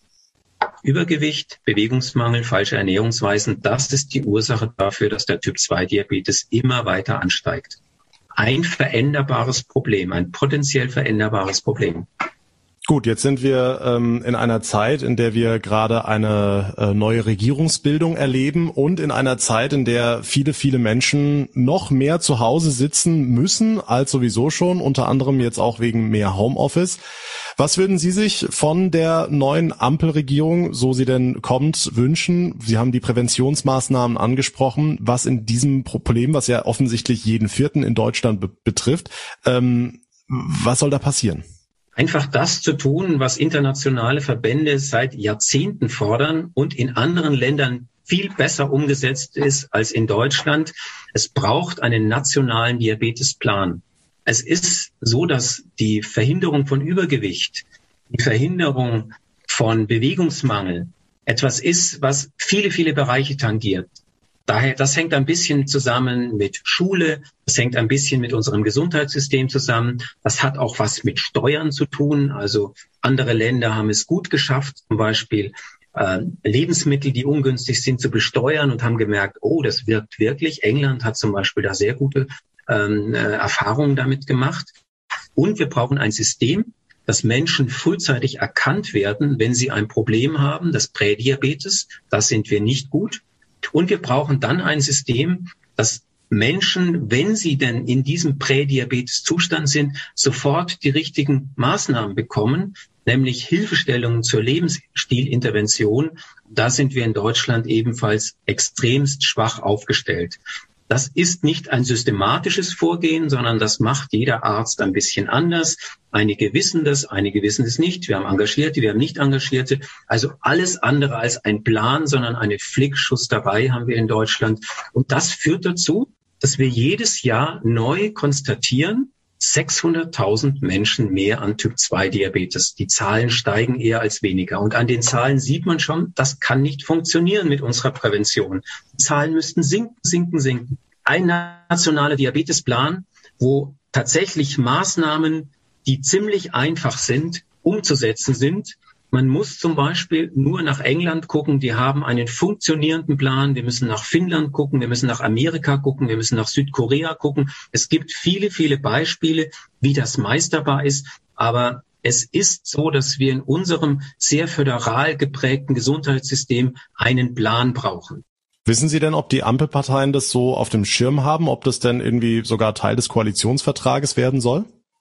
Übergewicht, Bewegungsmangel, falsche Ernährungsweisen. Das ist die Ursache dafür, dass der Typ zwei Diabetes immer weiter ansteigt. Ein veränderbares Problem, ein potenziell veränderbares Problem. Gut, jetzt sind wir ähm, in einer Zeit, in der wir gerade eine äh, neue Regierungsbildung erleben und in einer Zeit, in der viele, viele Menschen noch mehr zu Hause sitzen müssen als sowieso schon, unter anderem jetzt auch wegen mehr Homeoffice. Was würden Sie sich von der neuen Ampelregierung, so sie denn kommt, wünschen? Sie haben die Präventionsmaßnahmen angesprochen, was in diesem Problem, was ja offensichtlich jeden Vierten in Deutschland be- betrifft, ähm, was soll da passieren? Einfach das zu tun, was internationale Verbände seit Jahrzehnten fordern und in anderen Ländern viel besser umgesetzt ist als in Deutschland. Es braucht einen nationalen Diabetesplan. Es ist so, dass die Verhinderung von Übergewicht, die Verhinderung von Bewegungsmangel etwas ist, was viele, viele Bereiche tangiert. Daher, das hängt ein bisschen zusammen mit Schule, das hängt ein bisschen mit unserem Gesundheitssystem zusammen. Das hat auch was mit Steuern zu tun. Also andere Länder haben es gut geschafft, zum Beispiel äh, Lebensmittel, die ungünstig sind, zu besteuern und haben gemerkt, oh, das wirkt wirklich. England hat zum Beispiel da sehr gute ähm, äh, Erfahrungen damit gemacht. Und wir brauchen ein System, dass Menschen frühzeitig erkannt werden, wenn sie ein Problem haben, das Prädiabetes. Das sind wir nicht gut. Und wir brauchen dann ein System, dass Menschen, wenn sie denn in diesem Prädiabetes-Zustand sind, sofort die richtigen Maßnahmen bekommen, nämlich Hilfestellungen zur Lebensstilintervention. Da sind wir in Deutschland ebenfalls extremst schwach aufgestellt. Das ist nicht ein systematisches Vorgehen, sondern das macht jeder Arzt ein bisschen anders. Einige wissen das, einige wissen es nicht. Wir haben Engagierte, wir haben nicht Engagierte. Also alles andere als ein Plan, sondern eine Flickschusterei haben wir in Deutschland. Und das führt dazu, dass wir jedes Jahr neu konstatieren, sechshunderttausend Menschen mehr an Typ zwei Diabetes. Die Zahlen steigen eher als weniger. Und an den Zahlen sieht man schon, das kann nicht funktionieren mit unserer Prävention. Die Zahlen müssten sinken, sinken, sinken. Ein nationaler Diabetesplan, wo tatsächlich Maßnahmen, die ziemlich einfach sind, umzusetzen sind. Man muss zum Beispiel nur nach England gucken, die haben einen funktionierenden Plan. Wir müssen nach Finnland gucken, wir müssen nach Amerika gucken, wir müssen nach Südkorea gucken. Es gibt viele, viele Beispiele, wie das meisterbar ist. Aber es ist so, dass wir in unserem sehr föderal geprägten Gesundheitssystem einen Plan brauchen. Wissen Sie denn, ob die Ampelparteien das so auf dem Schirm haben, ob das denn irgendwie sogar Teil des Koalitionsvertrages werden soll?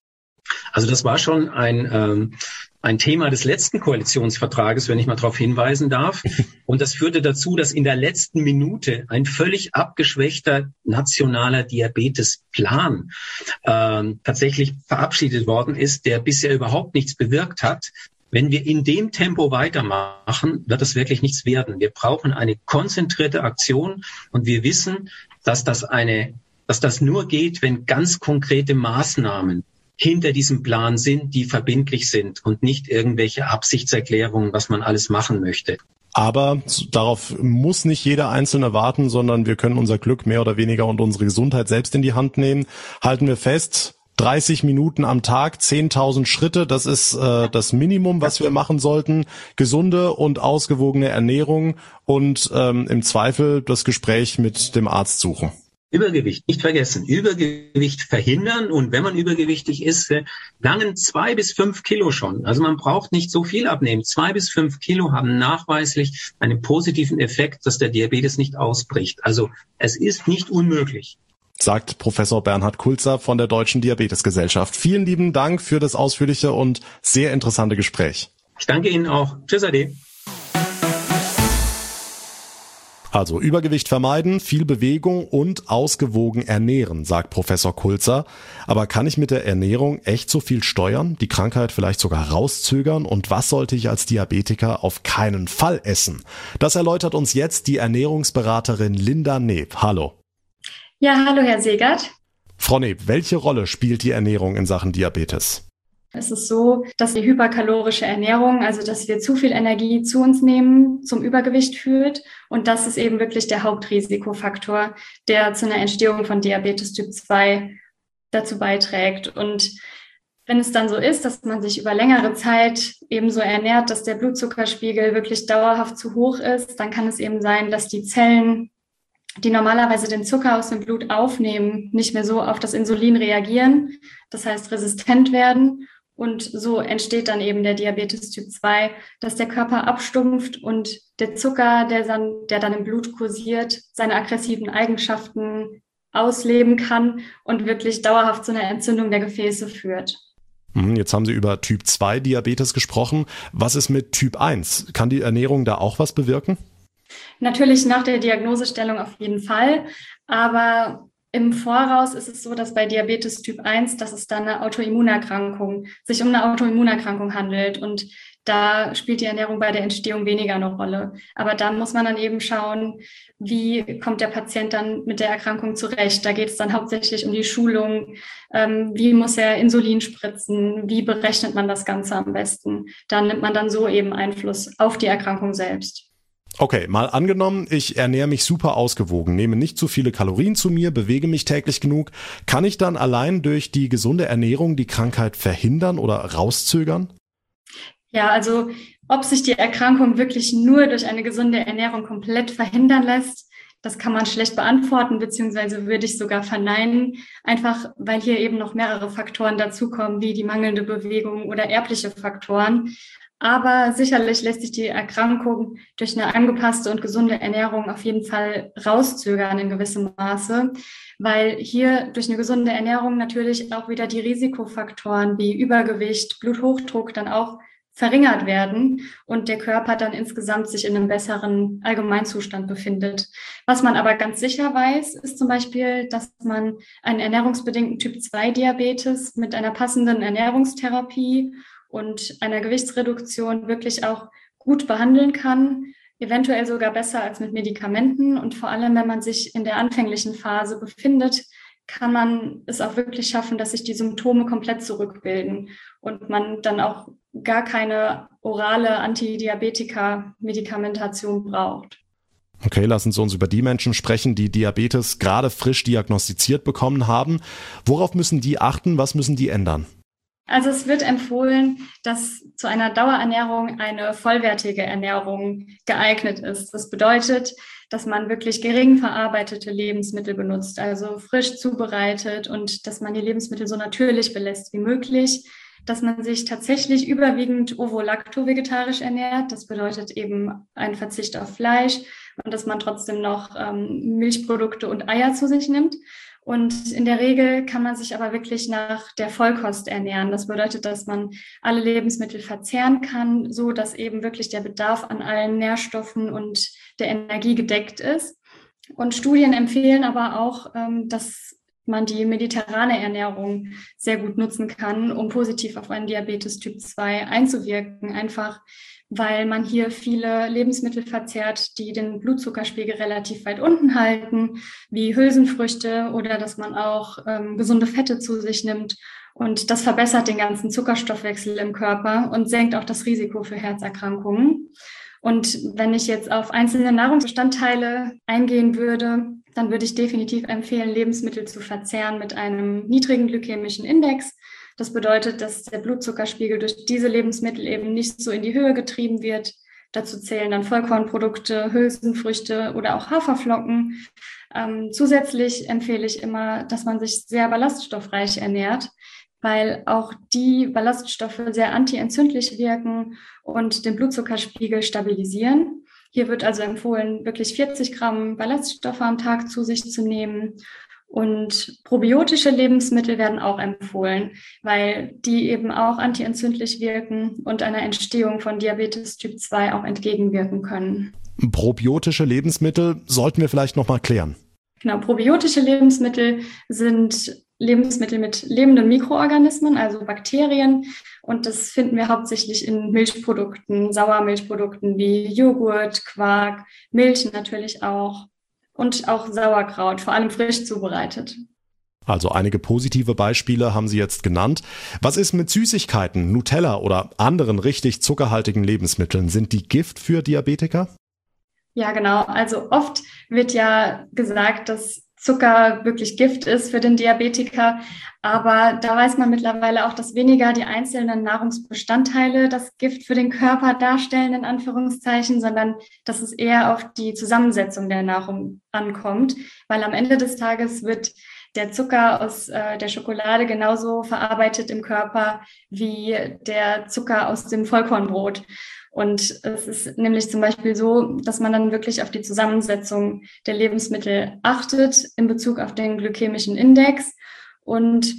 Also das war schon ein ähm, ein Thema des letzten Koalitionsvertrages, wenn ich mal darauf hinweisen darf. Und das führte dazu, dass in der letzten Minute ein völlig abgeschwächter nationaler Diabetesplan ähm, tatsächlich verabschiedet worden ist, der bisher überhaupt nichts bewirkt hat. Wenn wir in dem Tempo weitermachen, wird das wirklich nichts werden. Wir brauchen eine konzentrierte Aktion und wir wissen, dass das eine, dass das nur geht, wenn ganz konkrete Maßnahmen hinter diesem Plan sind, die verbindlich sind und nicht irgendwelche Absichtserklärungen, was man alles machen möchte. Aber darauf muss nicht jeder Einzelne warten, sondern wir können unser Glück mehr oder weniger und unsere Gesundheit selbst in die Hand nehmen. Halten wir fest, dreißig Minuten am Tag, zehntausend Schritte, das ist äh, das Minimum, was wir machen sollten. Gesunde und ausgewogene Ernährung und ähm, im Zweifel das Gespräch mit dem Arzt suchen. Übergewicht, nicht vergessen, Übergewicht verhindern. Und wenn man übergewichtig ist, langen zwei bis fünf Kilo schon. Also man braucht nicht so viel abnehmen. Zwei bis fünf Kilo haben nachweislich einen positiven Effekt, dass der Diabetes nicht ausbricht. Also es ist nicht unmöglich. Sagt Professor Bernhard Kulzer von der Deutschen Diabetesgesellschaft. Vielen lieben Dank für das ausführliche und sehr interessante Gespräch. Ich danke Ihnen auch. Tschüss, Ade. Also Übergewicht vermeiden, viel Bewegung und ausgewogen ernähren, sagt Professor Kulzer. Aber kann ich mit der Ernährung echt so viel steuern, die Krankheit vielleicht sogar rauszögern? Und was sollte ich als Diabetiker auf keinen Fall essen? Das erläutert uns jetzt die Ernährungsberaterin Linda Neb. Hallo. Ja, hallo Herr Segert. Frau Neb, welche Rolle spielt die Ernährung in Sachen Diabetes? Es ist so, dass die hyperkalorische Ernährung, also dass wir zu viel Energie zu uns nehmen, zum Übergewicht führt. Und das ist eben wirklich der Hauptrisikofaktor, der zu einer Entstehung von Diabetes Typ zwei dazu beiträgt. Und wenn es dann so ist, dass man sich über längere Zeit eben so ernährt, dass der Blutzuckerspiegel wirklich dauerhaft zu hoch ist, dann kann es eben sein, dass die Zellen, die normalerweise den Zucker aus dem Blut aufnehmen, nicht mehr so auf das Insulin reagieren, das heißt resistent werden. Und so entsteht dann eben der Diabetes Typ zwei, dass der Körper abstumpft und der Zucker, der dann, der dann im Blut kursiert, seine aggressiven Eigenschaften ausleben kann und wirklich dauerhaft zu einer Entzündung der Gefäße führt. Jetzt haben Sie über Typ zwei Diabetes gesprochen. Was ist mit Typ eins? Kann die Ernährung da auch was bewirken? Natürlich nach der Diagnosestellung auf jeden Fall, aber im Voraus ist es so, dass bei Diabetes Typ eins, dass es dann eine Autoimmunerkrankung, sich um eine Autoimmunerkrankung handelt und da spielt die Ernährung bei der Entstehung weniger eine Rolle. Aber da muss man dann eben schauen, wie kommt der Patient dann mit der Erkrankung zurecht. Da geht es dann hauptsächlich um die Schulung, ähm, wie muss er Insulin spritzen, wie berechnet man das Ganze am besten. Da nimmt man dann so eben Einfluss auf die Erkrankung selbst. Okay, mal angenommen, ich ernähre mich super ausgewogen, nehme nicht zu viele Kalorien zu mir, bewege mich täglich genug. Kann ich dann allein durch die gesunde Ernährung die Krankheit verhindern oder rauszögern? Ja, also ob sich die Erkrankung wirklich nur durch eine gesunde Ernährung komplett verhindern lässt, das kann man schlecht beantworten, beziehungsweise würde ich sogar verneinen, einfach weil hier eben noch mehrere Faktoren dazukommen, wie die mangelnde Bewegung oder erbliche Faktoren. Aber sicherlich lässt sich die Erkrankung durch eine angepasste und gesunde Ernährung auf jeden Fall rauszögern in gewissem Maße, weil hier durch eine gesunde Ernährung natürlich auch wieder die Risikofaktoren wie Übergewicht, Bluthochdruck dann auch verringert werden und der Körper dann insgesamt sich in einem besseren Allgemeinzustand befindet. Was man aber ganz sicher weiß, ist zum Beispiel, dass man einen ernährungsbedingten Typ zwei Diabetes mit einer passenden Ernährungstherapie und einer Gewichtsreduktion wirklich auch gut behandeln kann, eventuell sogar besser als mit Medikamenten. Und vor allem, wenn man sich in der anfänglichen Phase befindet, kann man es auch wirklich schaffen, dass sich die Symptome komplett zurückbilden und man dann auch gar keine orale Antidiabetika-Medikamentation braucht. Okay, lassen Sie uns über die Menschen sprechen, die Diabetes gerade frisch diagnostiziert bekommen haben. Worauf müssen die achten? Was müssen die ändern? Also es wird empfohlen, dass zu einer Dauerernährung eine vollwertige Ernährung geeignet ist. Das bedeutet, dass man wirklich gering verarbeitete Lebensmittel benutzt, also frisch zubereitet und dass man die Lebensmittel so natürlich belässt wie möglich, dass man sich tatsächlich überwiegend ovo-lacto-vegetarisch ernährt. Das bedeutet eben ein Verzicht auf Fleisch und dass man trotzdem noch ähm, Milchprodukte und Eier zu sich nimmt. Und in der Regel kann man sich aber wirklich nach der Vollkost ernähren. Das bedeutet, dass man alle Lebensmittel verzehren kann, so dass eben wirklich der Bedarf an allen Nährstoffen und der Energie gedeckt ist. Und Studien empfehlen aber auch, dass man die mediterrane Ernährung sehr gut nutzen kann, um positiv auf einen Diabetes Typ zwei einzuwirken. Einfach weil man hier viele Lebensmittel verzehrt, die den Blutzuckerspiegel relativ weit unten halten, wie Hülsenfrüchte oder dass man auch ähm, gesunde Fette zu sich nimmt. Und das verbessert den ganzen Zuckerstoffwechsel im Körper und senkt auch das Risiko für Herzerkrankungen. Und wenn ich jetzt auf einzelne Nahrungsbestandteile eingehen würde, dann würde ich definitiv empfehlen, Lebensmittel zu verzehren mit einem niedrigen glykämischen Index. Das bedeutet, dass der Blutzuckerspiegel durch diese Lebensmittel eben nicht so in die Höhe getrieben wird. Dazu zählen dann Vollkornprodukte, Hülsenfrüchte oder auch Haferflocken. Ähm, zusätzlich empfehle ich immer, dass man sich sehr ballaststoffreich ernährt, weil auch die Ballaststoffe sehr antientzündlich wirken und den Blutzuckerspiegel stabilisieren. Hier wird also empfohlen, wirklich vierzig Gramm Ballaststoffe am Tag zu sich zu nehmen. Und probiotische Lebensmittel werden auch empfohlen, weil die eben auch antientzündlich wirken und einer Entstehung von Diabetes Typ zwei auch entgegenwirken können. Probiotische Lebensmittel sollten wir vielleicht noch mal klären. Genau, probiotische Lebensmittel sind Lebensmittel mit lebenden Mikroorganismen, also Bakterien. Und das finden wir hauptsächlich in Milchprodukten, Sauermilchprodukten wie Joghurt, Quark, Milch natürlich auch und auch Sauerkraut, vor allem frisch zubereitet. Also einige positive Beispiele haben Sie jetzt genannt. Was ist mit Süßigkeiten, Nutella oder anderen richtig zuckerhaltigen Lebensmitteln? Sind die Gift für Diabetiker? Ja, genau. Also oft wird ja gesagt, dass Zucker wirklich Gift ist für den Diabetiker. Aber da weiß man mittlerweile auch, dass weniger die einzelnen Nahrungsbestandteile das Gift für den Körper darstellen, in Anführungszeichen, sondern dass es eher auf die Zusammensetzung der Nahrung ankommt. Weil am Ende des Tages wird der Zucker aus äh, der Schokolade genauso verarbeitet im Körper wie der Zucker aus dem Vollkornbrot. Und es ist nämlich zum Beispiel so, dass man dann wirklich auf die Zusammensetzung der Lebensmittel achtet in Bezug auf den glykämischen Index und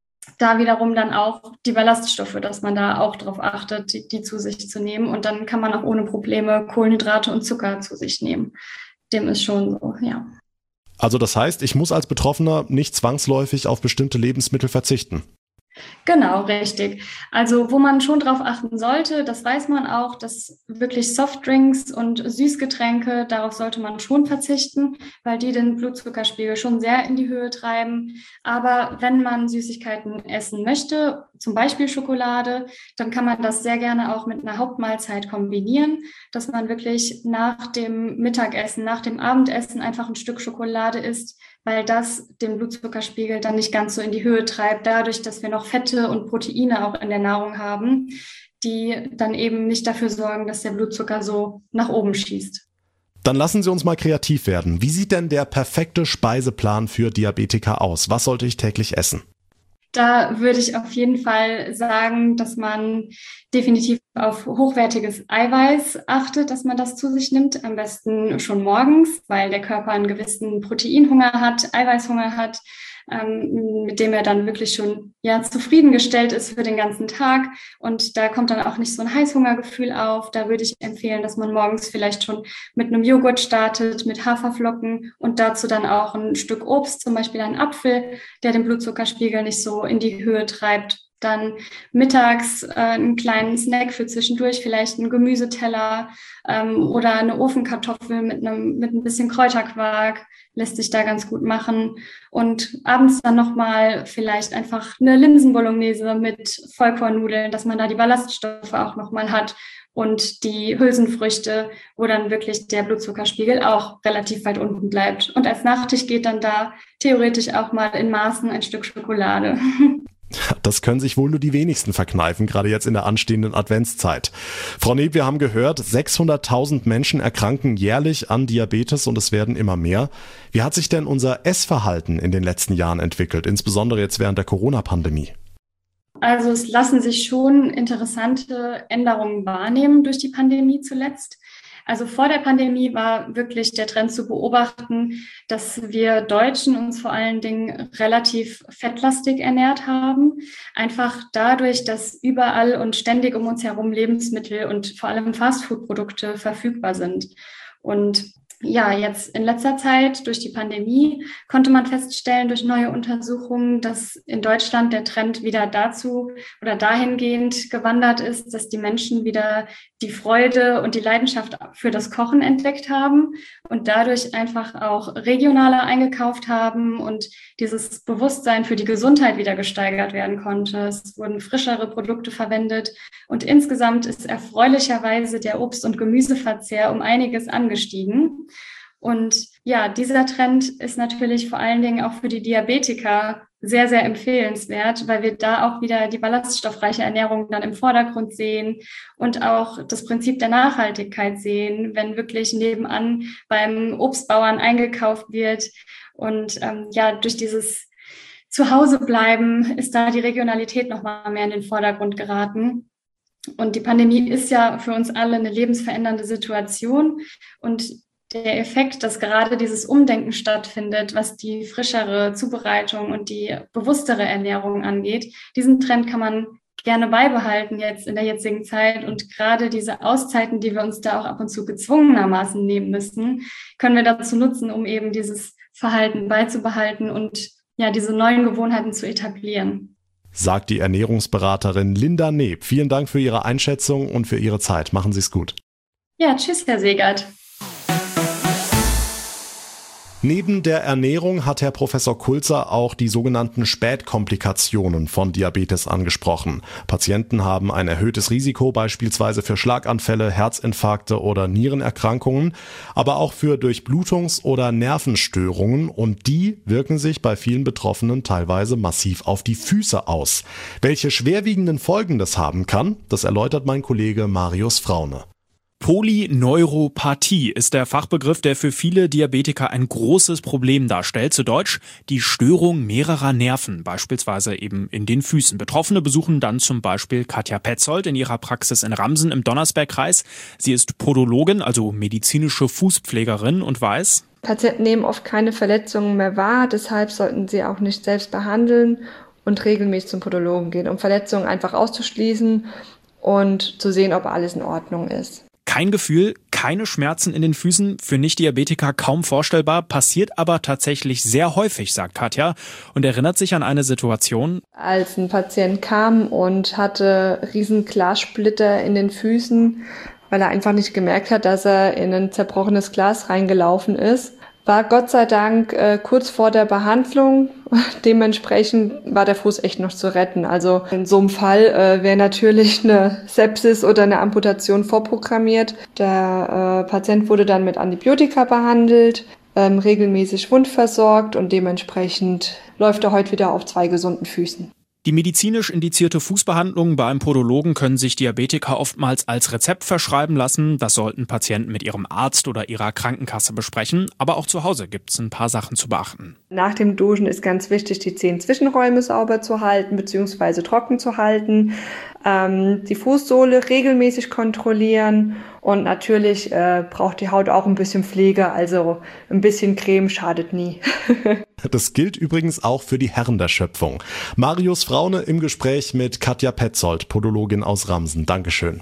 da wiederum dann auch die Ballaststoffe, dass man da auch darauf achtet, die, die zu sich zu nehmen. Und dann kann man auch ohne Probleme Kohlenhydrate und Zucker zu sich nehmen. Dem ist schon so, ja. Also das heißt, ich muss als Betroffener nicht zwangsläufig auf bestimmte Lebensmittel verzichten. Genau, richtig. Also wo man schon drauf achten sollte, das weiß man auch, dass wirklich Softdrinks und Süßgetränke, darauf sollte man schon verzichten, weil die den Blutzuckerspiegel schon sehr in die Höhe treiben. Aber wenn man Süßigkeiten essen möchte, zum Beispiel Schokolade, dann kann man das sehr gerne auch mit einer Hauptmahlzeit kombinieren, dass man wirklich nach dem Mittagessen, nach dem Abendessen einfach ein Stück Schokolade isst, weil das den Blutzuckerspiegel dann nicht ganz so in die Höhe treibt, dadurch, dass wir noch Fette und Proteine auch in der Nahrung haben, die dann eben nicht dafür sorgen, dass der Blutzucker so nach oben schießt. Dann lassen Sie uns mal kreativ werden. Wie sieht denn der perfekte Speiseplan für Diabetiker aus? Was sollte ich täglich essen? Da würde ich auf jeden Fall sagen, dass man definitiv auf hochwertiges Eiweiß achtet, dass man das zu sich nimmt, am besten schon morgens, weil der Körper einen gewissen Proteinhunger hat, Eiweißhunger hat, ähm, mit dem er dann wirklich schon ja zufriedengestellt ist für den ganzen Tag. Und da kommt dann auch nicht so ein Heißhungergefühl auf. Da würde ich empfehlen, dass man morgens vielleicht schon mit einem Joghurt startet, mit Haferflocken und dazu dann auch ein Stück Obst, zum Beispiel einen Apfel, der den Blutzuckerspiegel nicht so in die Höhe treibt. Dann mittags äh, einen kleinen Snack für zwischendurch, vielleicht einen Gemüseteller ähm, oder eine Ofenkartoffel mit einem mit ein bisschen Kräuterquark, lässt sich da ganz gut machen. Und abends dann nochmal vielleicht einfach eine Linsenbolognese mit Vollkornnudeln, dass man da die Ballaststoffe auch nochmal hat und die Hülsenfrüchte, wo dann wirklich der Blutzuckerspiegel auch relativ weit unten bleibt. Und als Nachtisch geht dann da theoretisch auch mal in Maßen ein Stück Schokolade. Das können sich wohl nur die wenigsten verkneifen, gerade jetzt in der anstehenden Adventszeit. Frau Neb, wir haben gehört, sechshunderttausend Menschen erkranken jährlich an Diabetes und es werden immer mehr. Wie hat sich denn unser Essverhalten in den letzten Jahren entwickelt, insbesondere jetzt während der Corona-Pandemie? Also es lassen sich schon interessante Änderungen wahrnehmen durch die Pandemie zuletzt. Also vor der Pandemie war wirklich der Trend zu beobachten, dass wir Deutschen uns vor allen Dingen relativ fettlastig ernährt haben. Einfach dadurch, dass überall und ständig um uns herum Lebensmittel und vor allem Fastfood-Produkte verfügbar sind. Und ja, jetzt in letzter Zeit durch die Pandemie konnte man feststellen durch neue Untersuchungen, dass in Deutschland der Trend wieder dazu oder dahingehend gewandert ist, dass die Menschen wieder die Freude und die Leidenschaft für das Kochen entdeckt haben und dadurch einfach auch regionaler eingekauft haben und dieses Bewusstsein für die Gesundheit wieder gesteigert werden konnte. Es wurden frischere Produkte verwendet und insgesamt ist erfreulicherweise der Obst- und Gemüseverzehr um einiges angestiegen. Und ja, dieser Trend ist natürlich vor allen Dingen auch für die Diabetiker sehr, sehr empfehlenswert, weil wir da auch wieder die ballaststoffreiche Ernährung dann im Vordergrund sehen und auch das Prinzip der Nachhaltigkeit sehen, wenn wirklich nebenan beim Obstbauern eingekauft wird. Und ähm, ja, durch dieses Zuhausebleiben ist da die Regionalität nochmal mehr in den Vordergrund geraten. Und die Pandemie ist ja für uns alle eine lebensverändernde Situation. Und der Effekt, dass gerade dieses Umdenken stattfindet, was die frischere Zubereitung und die bewusstere Ernährung angeht, diesen Trend kann man gerne beibehalten jetzt in der jetzigen Zeit. Und gerade diese Auszeiten, die wir uns da auch ab und zu gezwungenermaßen nehmen müssen, können wir dazu nutzen, um eben dieses Verhalten beizubehalten und ja, diese neuen Gewohnheiten zu etablieren. Sagt die Ernährungsberaterin Linda Neb. Vielen Dank für Ihre Einschätzung und für Ihre Zeit. Machen Sie es gut. Ja, tschüss, Herr Segert. Neben der Ernährung hat Herr Professor Kulzer auch die sogenannten Spätkomplikationen von Diabetes angesprochen. Patienten haben ein erhöhtes Risiko beispielsweise für Schlaganfälle, Herzinfarkte oder Nierenerkrankungen, aber auch für Durchblutungs- oder Nervenstörungen, und die wirken sich bei vielen Betroffenen teilweise massiv auf die Füße aus. Welche schwerwiegenden Folgen das haben kann, das erläutert mein Kollege Marius Fraune. Polyneuropathie ist der Fachbegriff, der für viele Diabetiker ein großes Problem darstellt. Zu Deutsch die Störung mehrerer Nerven, beispielsweise eben in den Füßen. Betroffene besuchen dann zum Beispiel Katja Petzold in ihrer Praxis in Ramsen im Donnersbergkreis. Sie ist Podologin, also medizinische Fußpflegerin, und weiß: Patienten nehmen oft keine Verletzungen mehr wahr, deshalb sollten sie auch nicht selbst behandeln und regelmäßig zum Podologen gehen, um Verletzungen einfach auszuschließen und zu sehen, ob alles in Ordnung ist. Kein Gefühl, keine Schmerzen in den Füßen, für Nicht-Diabetiker kaum vorstellbar, passiert aber tatsächlich sehr häufig, sagt Katja, und erinnert sich an eine Situation. Als ein Patient kam und hatte riesen Glassplitter in den Füßen, weil er einfach nicht gemerkt hat, dass er in ein zerbrochenes Glas reingelaufen ist, war Gott sei Dank äh, kurz vor der Behandlung. Dementsprechend war der Fuß echt noch zu retten. Also in so einem Fall äh, wäre natürlich eine Sepsis oder eine Amputation vorprogrammiert. Der äh, Patient wurde dann mit Antibiotika behandelt, ähm, regelmäßig wundversorgt, und dementsprechend läuft er heute wieder auf zwei gesunden Füßen. Die medizinisch indizierte Fußbehandlung beim Podologen können sich Diabetiker oftmals als Rezept verschreiben lassen. Das sollten Patienten mit ihrem Arzt oder ihrer Krankenkasse besprechen. Aber auch zu Hause gibt es ein paar Sachen zu beachten. Nach dem Duschen ist ganz wichtig, die Zehenzwischenräume sauber zu halten bzw. trocken zu halten. Ähm, die Fußsohle regelmäßig kontrollieren. Und natürlich äh, braucht die Haut auch ein bisschen Pflege, also ein bisschen Creme schadet nie. Das gilt übrigens auch für die Herren der Schöpfung. Marius Fraune im Gespräch mit Katja Petzold, Podologin aus Ramsen. Dankeschön.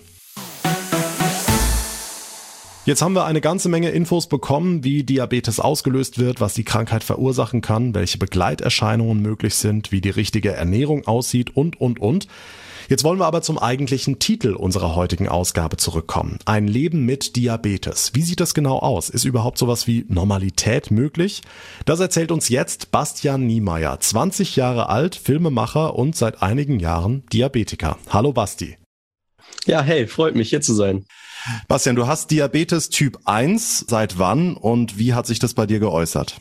Jetzt haben wir eine ganze Menge Infos bekommen, wie Diabetes ausgelöst wird, was die Krankheit verursachen kann, welche Begleiterscheinungen möglich sind, wie die richtige Ernährung aussieht und, und, und. Jetzt wollen wir aber zum eigentlichen Titel unserer heutigen Ausgabe zurückkommen. Ein Leben mit Diabetes. Wie sieht das genau aus? Ist überhaupt sowas wie Normalität möglich? Das erzählt uns jetzt Bastian Niemeyer, zwanzig Jahre alt, Filmemacher und seit einigen Jahren Diabetiker. Hallo Basti. Ja, hey, freut mich, hier zu sein. Bastian, du hast Diabetes Typ eins. Seit wann und wie hat sich das bei dir geäußert?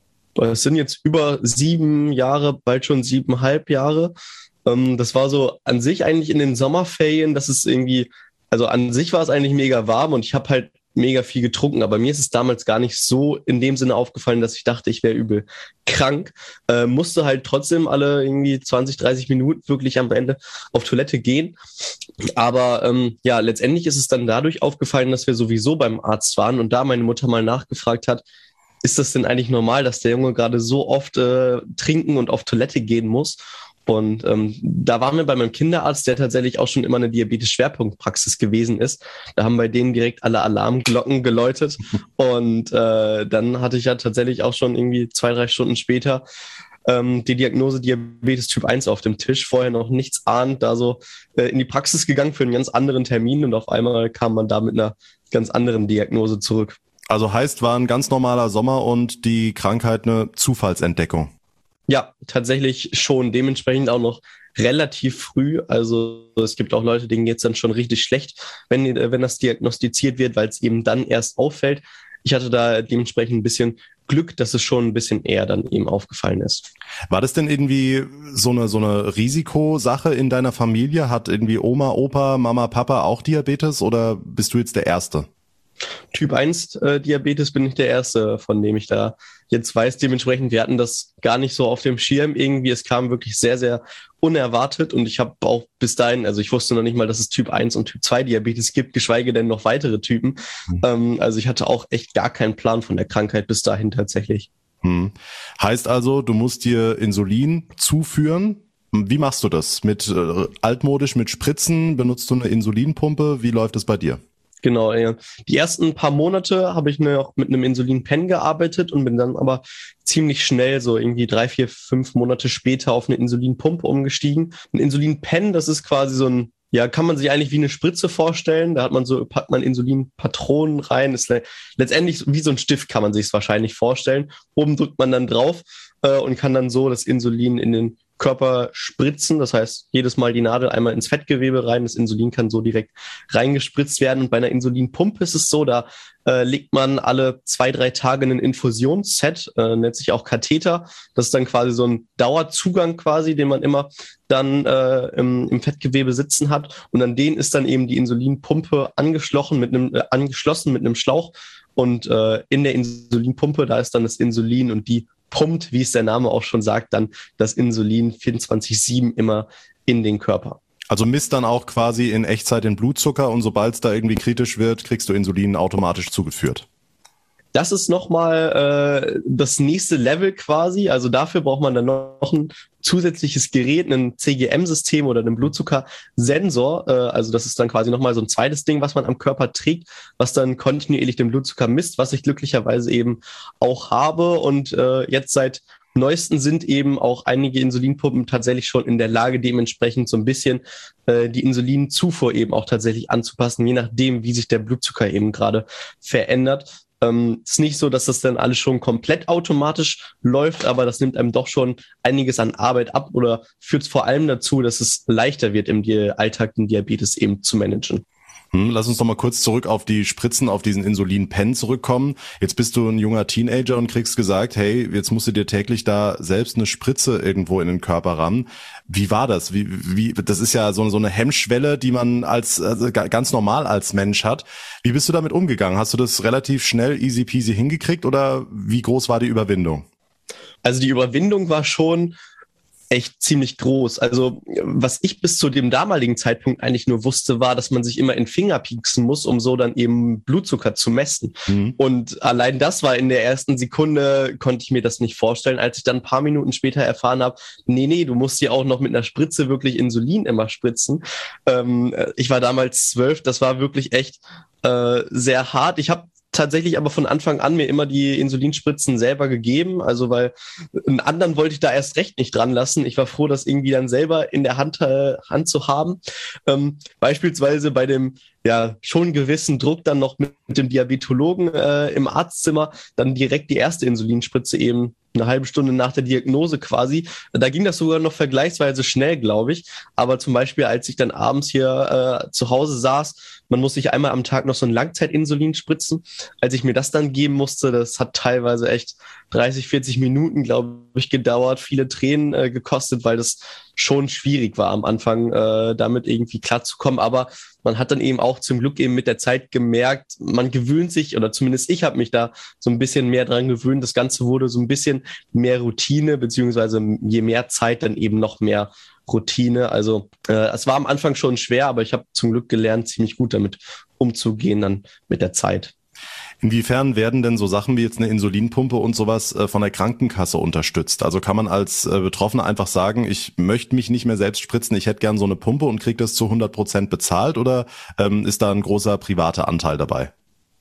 Es sind jetzt über sieben Jahre, bald schon siebeneinhalb Jahre. Das war so an sich eigentlich in den Sommerferien, das ist irgendwie, also an sich war es eigentlich mega warm und ich habe halt mega viel getrunken, aber mir ist es damals gar nicht so in dem Sinne aufgefallen, dass ich dachte, ich wäre übel krank. Äh, musste halt trotzdem alle irgendwie zwanzig, dreißig Minuten wirklich am Ende auf Toilette gehen. Aber ähm, ja, letztendlich ist es dann dadurch aufgefallen, dass wir sowieso beim Arzt waren und da meine Mutter mal nachgefragt hat, ist das denn eigentlich normal, dass der Junge gerade so oft äh, trinken und auf Toilette gehen muss? Und ähm, da waren wir bei meinem Kinderarzt, der tatsächlich auch schon immer eine Diabetes-Schwerpunktpraxis gewesen ist. Da haben bei denen direkt alle Alarmglocken geläutet. Und äh, dann hatte ich ja tatsächlich auch schon irgendwie zwei, drei Stunden später ähm, die Diagnose Diabetes Typ eins auf dem Tisch. Vorher noch nichts ahnt, da so äh, in die Praxis gegangen für einen ganz anderen Termin. Und auf einmal kam man da mit einer ganz anderen Diagnose zurück. Also heißt, war ein ganz normaler Sommer und die Krankheit eine Zufallsentdeckung? Ja, tatsächlich schon. Dementsprechend auch noch relativ früh. Also es gibt auch Leute, denen geht's dann schon richtig schlecht, wenn, wenn das diagnostiziert wird, weil es eben dann erst auffällt. Ich hatte da dementsprechend ein bisschen Glück, dass es schon ein bisschen eher dann eben aufgefallen ist. War das denn irgendwie so eine, so eine Risikosache in deiner Familie? Hat irgendwie Oma, Opa, Mama, Papa auch Diabetes oder bist du jetzt der Erste? Typ eins äh, Diabetes bin ich der Erste, von dem ich da jetzt weiß. Dementsprechend, wir hatten das gar nicht so auf dem Schirm irgendwie. Es kam wirklich sehr, sehr unerwartet und ich habe auch bis dahin, also ich wusste noch nicht mal, dass es Typ eins und Typ zwei Diabetes gibt, geschweige denn noch weitere Typen. Mhm. Ähm, also ich hatte auch echt gar keinen Plan von der Krankheit bis dahin tatsächlich. Hm. Heißt also, du musst dir Insulin zuführen. Wie machst du das? Mit äh, altmodisch, mit Spritzen? Benutzt du eine Insulinpumpe? Wie läuft es bei dir? Genau, ja. Die ersten paar Monate habe ich noch mit einem Insulinpen gearbeitet und bin dann aber ziemlich schnell, so irgendwie drei, vier, fünf Monate später auf eine Insulinpumpe umgestiegen. Ein Insulinpen, das ist quasi so ein, ja, kann man sich eigentlich wie eine Spritze vorstellen. Da hat man so, packt man Insulinpatronen rein. Ist le- letztendlich wie so ein Stift kann man sich es wahrscheinlich vorstellen. Oben drückt man dann drauf äh, und kann dann so das Insulin in den Körper spritzen. Das heißt, jedes Mal die Nadel einmal ins Fettgewebe rein. Das Insulin kann so direkt reingespritzt werden. Und bei einer Insulinpumpe ist es so, da äh, legt man alle zwei, drei Tage einen Infusionsset, äh, nennt sich auch Katheter. Das ist dann quasi so ein Dauerzugang quasi, den man immer dann äh, im, im Fettgewebe sitzen hat. Und an den ist dann eben die Insulinpumpe angeschlossen mit einem, äh, angeschlossen mit einem Schlauch. Und äh, in der Insulinpumpe, da ist dann das Insulin und die pumpt, wie es der Name auch schon sagt, dann das Insulin vierundzwanzig sieben immer in den Körper. Also misst dann auch quasi in Echtzeit den Blutzucker und sobald es da irgendwie kritisch wird, kriegst du Insulin automatisch zugeführt. Das ist nochmal äh, das nächste Level quasi. Also dafür braucht man dann noch ein zusätzliches Gerät, ein C G M-System oder einen Blutzuckersensor. Äh, also das ist dann quasi nochmal so ein zweites Ding, was man am Körper trägt, was dann kontinuierlich den Blutzucker misst, was ich glücklicherweise eben auch habe. Und äh, jetzt seit neuesten sind eben auch einige Insulinpumpen tatsächlich schon in der Lage, dementsprechend so ein bisschen äh, die Insulinzufuhr eben auch tatsächlich anzupassen, je nachdem, wie sich der Blutzucker eben gerade verändert. Ähm, ist nicht so, dass das dann alles schon komplett automatisch läuft, aber das nimmt einem doch schon einiges an Arbeit ab oder führt vor allem dazu, dass es leichter wird, im Di- Alltag den Diabetes eben zu managen. Hm, lass uns noch mal kurz zurück auf die Spritzen, auf diesen Insulinpen zurückkommen. Jetzt bist du ein junger Teenager und kriegst gesagt, hey, jetzt musst du dir täglich da selbst eine Spritze irgendwo in den Körper ran. Wie war das? Wie, wie, das ist ja so, so eine Hemmschwelle, die man als also ganz normal als Mensch hat. Wie bist du damit umgegangen? Hast du das relativ schnell easy peasy hingekriegt oder wie groß war die Überwindung? Also die Überwindung war schon echt ziemlich groß. Also was ich bis zu dem damaligen Zeitpunkt eigentlich nur wusste, war, dass man sich immer in den Finger pieksen muss, um so dann eben Blutzucker zu messen. Mhm. Und allein das war in der ersten Sekunde, konnte ich mir das nicht vorstellen, als ich dann ein paar Minuten später erfahren habe, nee, nee, du musst dir auch noch mit einer Spritze wirklich Insulin immer spritzen. Ähm, ich war damals zwölf, das war wirklich echt äh, sehr hart. Ich habe tatsächlich aber von Anfang an mir immer die Insulinspritzen selber gegeben, also weil einen anderen wollte ich da erst recht nicht dran lassen. Ich war froh, das irgendwie dann selber in der Hand, äh, Hand zu haben. Ähm, beispielsweise bei dem ja schon gewissen Druck dann noch mit, mit dem Diabetologen äh, im Arztzimmer, dann direkt die erste Insulinspritze eben eine halbe Stunde nach der Diagnose quasi. Da ging das sogar noch vergleichsweise schnell, glaube ich. Aber zum Beispiel, als ich dann abends hier äh, zu Hause saß, man muss sich einmal am Tag noch so ein Langzeitinsulin spritzen. Als ich mir das dann geben musste, das hat teilweise echt dreißig, vierzig Minuten, glaube ich, gedauert, viele Tränen äh, gekostet, weil das schon schwierig war am Anfang, äh, damit irgendwie klarzukommen. Aber man hat dann eben auch zum Glück eben mit der Zeit gemerkt, man gewöhnt sich, oder zumindest ich habe mich da so ein bisschen mehr dran gewöhnt. Das Ganze wurde so ein bisschen mehr Routine, beziehungsweise je mehr Zeit, dann eben noch mehr Routine. Also äh, es war am Anfang schon schwer, aber ich habe zum Glück gelernt, ziemlich gut damit umzugehen dann mit der Zeit. Inwiefern werden denn so Sachen wie jetzt eine Insulinpumpe und sowas äh, von der Krankenkasse unterstützt? Also kann man als äh, Betroffener einfach sagen, ich möchte mich nicht mehr selbst spritzen, ich hätte gern so eine Pumpe und kriege das zu hundert Prozent bezahlt oder ähm, ist da ein großer privater Anteil dabei?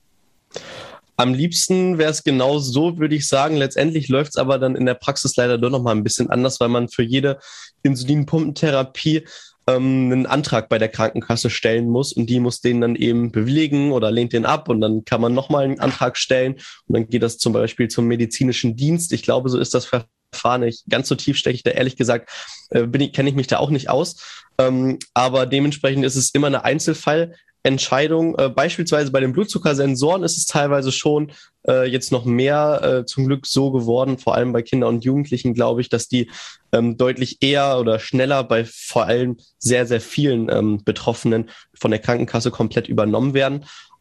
Am liebsten wäre es genau so, würde ich sagen. Letztendlich läuft es aber dann in der Praxis leider doch noch mal ein bisschen anders, weil man für jede Insulinpumpentherapie ähm, einen Antrag bei der Krankenkasse stellen muss und die muss den dann eben bewilligen oder lehnt den ab und dann kann man nochmal einen Antrag stellen und dann geht das zum Beispiel zum medizinischen Dienst. Ich glaube, so ist das Verfahren nicht ganz so tief, stecke ich da ehrlich gesagt, äh, bin ich, kenne ich mich da auch nicht aus. Ähm, aber dementsprechend ist es immer eine Einzelfall. Entscheidung. Äh, beispielsweise bei den Blutzuckersensoren ist es teilweise schon äh, jetzt noch mehr äh, zum Glück so geworden, vor allem bei Kindern und Jugendlichen, glaube ich, dass die ähm, deutlich eher oder schneller bei vor allem sehr, sehr vielen ähm, Betroffenen von der Krankenkasse komplett übernommen werden.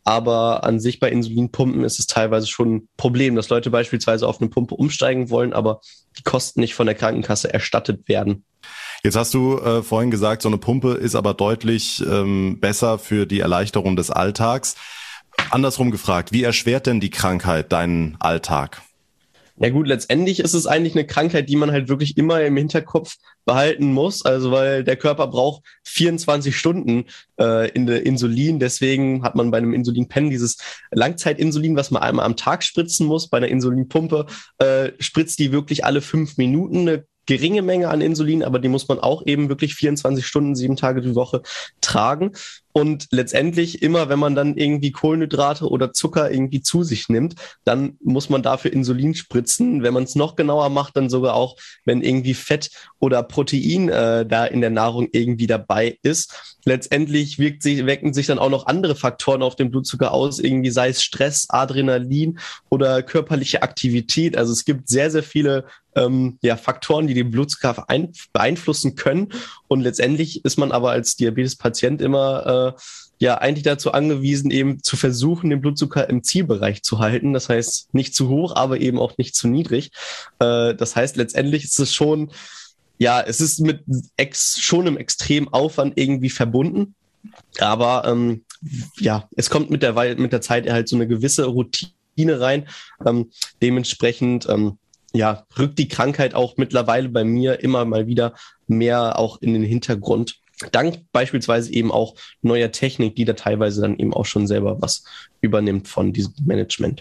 Aber an sich bei Insulinpumpen ist es teilweise schon ein Problem, dass Leute beispielsweise auf eine Pumpe umsteigen wollen, aber die Kosten nicht von der Krankenkasse erstattet werden. Jetzt hast du äh, vorhin gesagt, so eine Pumpe ist aber deutlich ähm, besser für die Erleichterung des Alltags. Andersrum gefragt, wie erschwert denn die Krankheit deinen Alltag? Ja gut, letztendlich ist es eigentlich eine Krankheit, die man halt wirklich immer im Hinterkopf behalten muss, also weil der Körper braucht vierundzwanzig Stunden äh, in der Insulin, deswegen hat man bei einem Insulinpen dieses Langzeitinsulin, was man einmal am Tag spritzen muss. Bei einer Insulinpumpe äh, spritzt die wirklich alle fünf Minuten eine geringe Menge an Insulin, aber die muss man auch eben wirklich vierundzwanzig Stunden, sieben Tage die Woche tragen. Und letztendlich immer, wenn man dann irgendwie Kohlenhydrate oder Zucker irgendwie zu sich nimmt, dann muss man dafür Insulin spritzen. Wenn man es noch genauer macht, dann sogar auch, wenn irgendwie Fett oder Protein äh, da in der Nahrung irgendwie dabei ist. Letztendlich wirkt sich, wirken sich dann auch noch andere Faktoren auf den Blutzucker aus, irgendwie sei es Stress, Adrenalin oder körperliche Aktivität. Also es gibt sehr, sehr viele ähm, ja, Faktoren, die den Blutzucker beeinflussen können. Und letztendlich ist man aber als Diabetespatient immer äh, ja eigentlich dazu angewiesen, eben zu versuchen, den Blutzucker im Zielbereich zu halten. Das heißt, nicht zu hoch, aber eben auch nicht zu niedrig. Äh, das heißt, letztendlich ist es schon, ja, es ist mit ex, schon einem extremen Aufwand irgendwie verbunden. Aber ähm, ja, es kommt mit der, mit der Zeit halt so eine gewisse Routine rein. Ähm, dementsprechend ähm, ja, rückt die Krankheit auch mittlerweile bei mir immer mal wieder mehr auch in den Hintergrund. Dank beispielsweise eben auch neuer Technik, die da teilweise dann eben auch schon selber was übernimmt von diesem Management.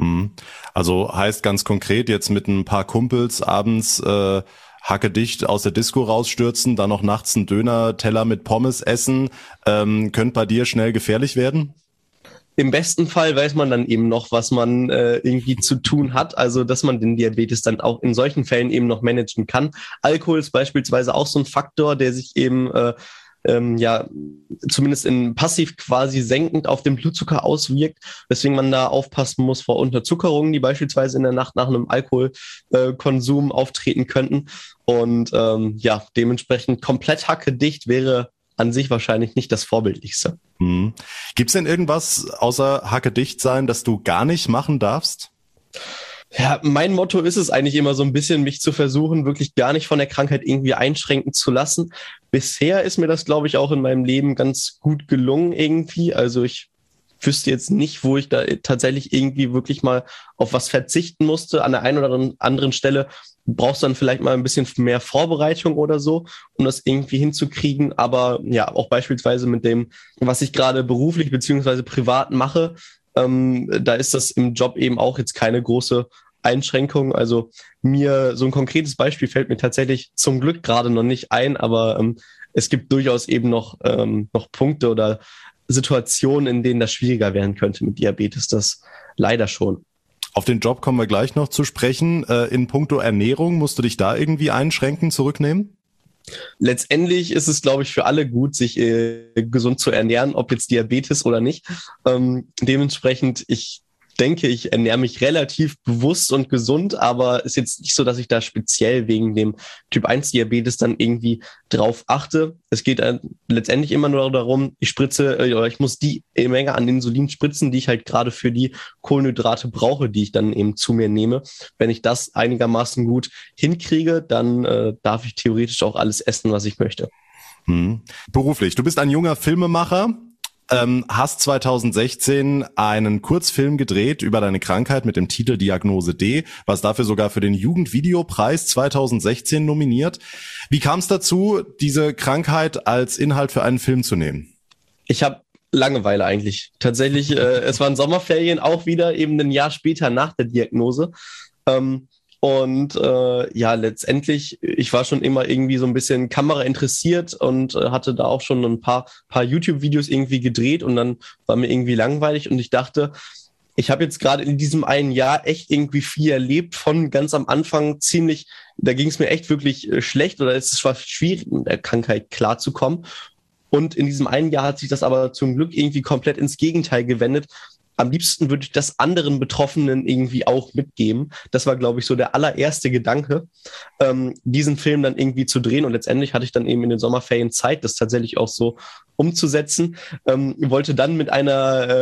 Also heißt ganz konkret jetzt mit ein paar Kumpels abends äh, hackedicht aus der Disco rausstürzen, dann noch nachts einen Döner-Teller mit Pommes essen, ähm, könnte bei dir schnell gefährlich werden? Im besten Fall weiß man dann eben noch, was man äh, irgendwie zu tun hat, also dass man den Diabetes dann auch in solchen Fällen eben noch managen kann. Alkohol ist beispielsweise auch so ein Faktor, der sich eben äh, ähm, ja zumindest in passiv quasi senkend auf den Blutzucker auswirkt, weswegen man da aufpassen muss vor Unterzuckerungen, die beispielsweise in der Nacht nach einem Alkoholkonsum äh, auftreten könnten. Und ähm, ja, dementsprechend komplett hackedicht wäre an sich wahrscheinlich nicht das Vorbildlichste. Hm. Gibt's denn irgendwas außer hackedicht sein, das du gar nicht machen darfst? Ja, mein Motto ist es eigentlich immer so ein bisschen, mich zu versuchen, wirklich gar nicht von der Krankheit irgendwie einschränken zu lassen. Bisher ist mir das, glaube ich, auch in meinem Leben ganz gut gelungen irgendwie. Also ich wüsste jetzt nicht, wo ich da tatsächlich irgendwie wirklich mal auf was verzichten musste. An der einen oder anderen Stelle brauchst du dann vielleicht mal ein bisschen mehr Vorbereitung oder so, um das irgendwie hinzukriegen. Aber ja, auch beispielsweise mit dem, was ich gerade beruflich beziehungsweise privat mache, ähm, da ist das im Job eben auch jetzt keine große Einschränkung. Also mir so ein konkretes Beispiel fällt mir tatsächlich zum Glück gerade noch nicht ein, aber ähm, es gibt durchaus eben noch, ähm, noch Punkte oder Situationen, in denen das schwieriger werden könnte mit Diabetes. Das leider schon. Auf den Job kommen wir gleich noch zu sprechen. In puncto Ernährung, musst du dich da irgendwie einschränken, zurücknehmen? Letztendlich ist es, glaube ich, für alle gut, sich äh, gesund zu ernähren, ob jetzt Diabetes oder nicht. Ähm, dementsprechend, ich denke, ich ernähre mich relativ bewusst und gesund, aber ist jetzt nicht so, dass ich da speziell wegen dem Typ eins Diabetes dann irgendwie drauf achte. Es geht äh, letztendlich immer nur darum, ich spritze, äh, ich muss die Menge an Insulin spritzen, die ich halt gerade für die Kohlenhydrate brauche, die ich dann eben zu mir nehme. Wenn ich das einigermaßen gut hinkriege, dann äh, darf ich theoretisch auch alles essen, was ich möchte. Hm. Beruflich, du bist ein junger Filmemacher. Ähm, hast zwanzig sechzehn einen Kurzfilm gedreht über deine Krankheit mit dem Titel Diagnose D, was dafür sogar für den Jugendvideopreis zwanzig sechzehn nominiert. Wie kam es dazu, diese Krankheit als Inhalt für einen Film zu nehmen? Ich habe Langeweile eigentlich. Tatsächlich, äh, es waren Sommerferien auch wieder, eben ein Jahr später nach der Diagnose. Ähm, Und äh, ja, letztendlich, ich war schon immer irgendwie so ein bisschen Kamera interessiert und äh, hatte da auch schon ein paar paar YouTube-Videos irgendwie gedreht und dann war mir irgendwie langweilig und ich dachte, ich habe jetzt gerade in diesem einen Jahr echt irgendwie viel erlebt, von ganz am Anfang ziemlich, da ging es mir echt wirklich äh, schlecht oder es war schwierig, mit der Krankheit klarzukommen. Und in diesem einen Jahr hat sich das aber zum Glück irgendwie komplett ins Gegenteil gewendet. Am liebsten würde ich das anderen Betroffenen irgendwie auch mitgeben. Das war, glaube ich, so der allererste Gedanke, ähm, diesen Film dann irgendwie zu drehen. Und letztendlich hatte ich dann eben in den Sommerferien Zeit, das tatsächlich auch so umzusetzen. Ähm, wollte dann mit einer ähm,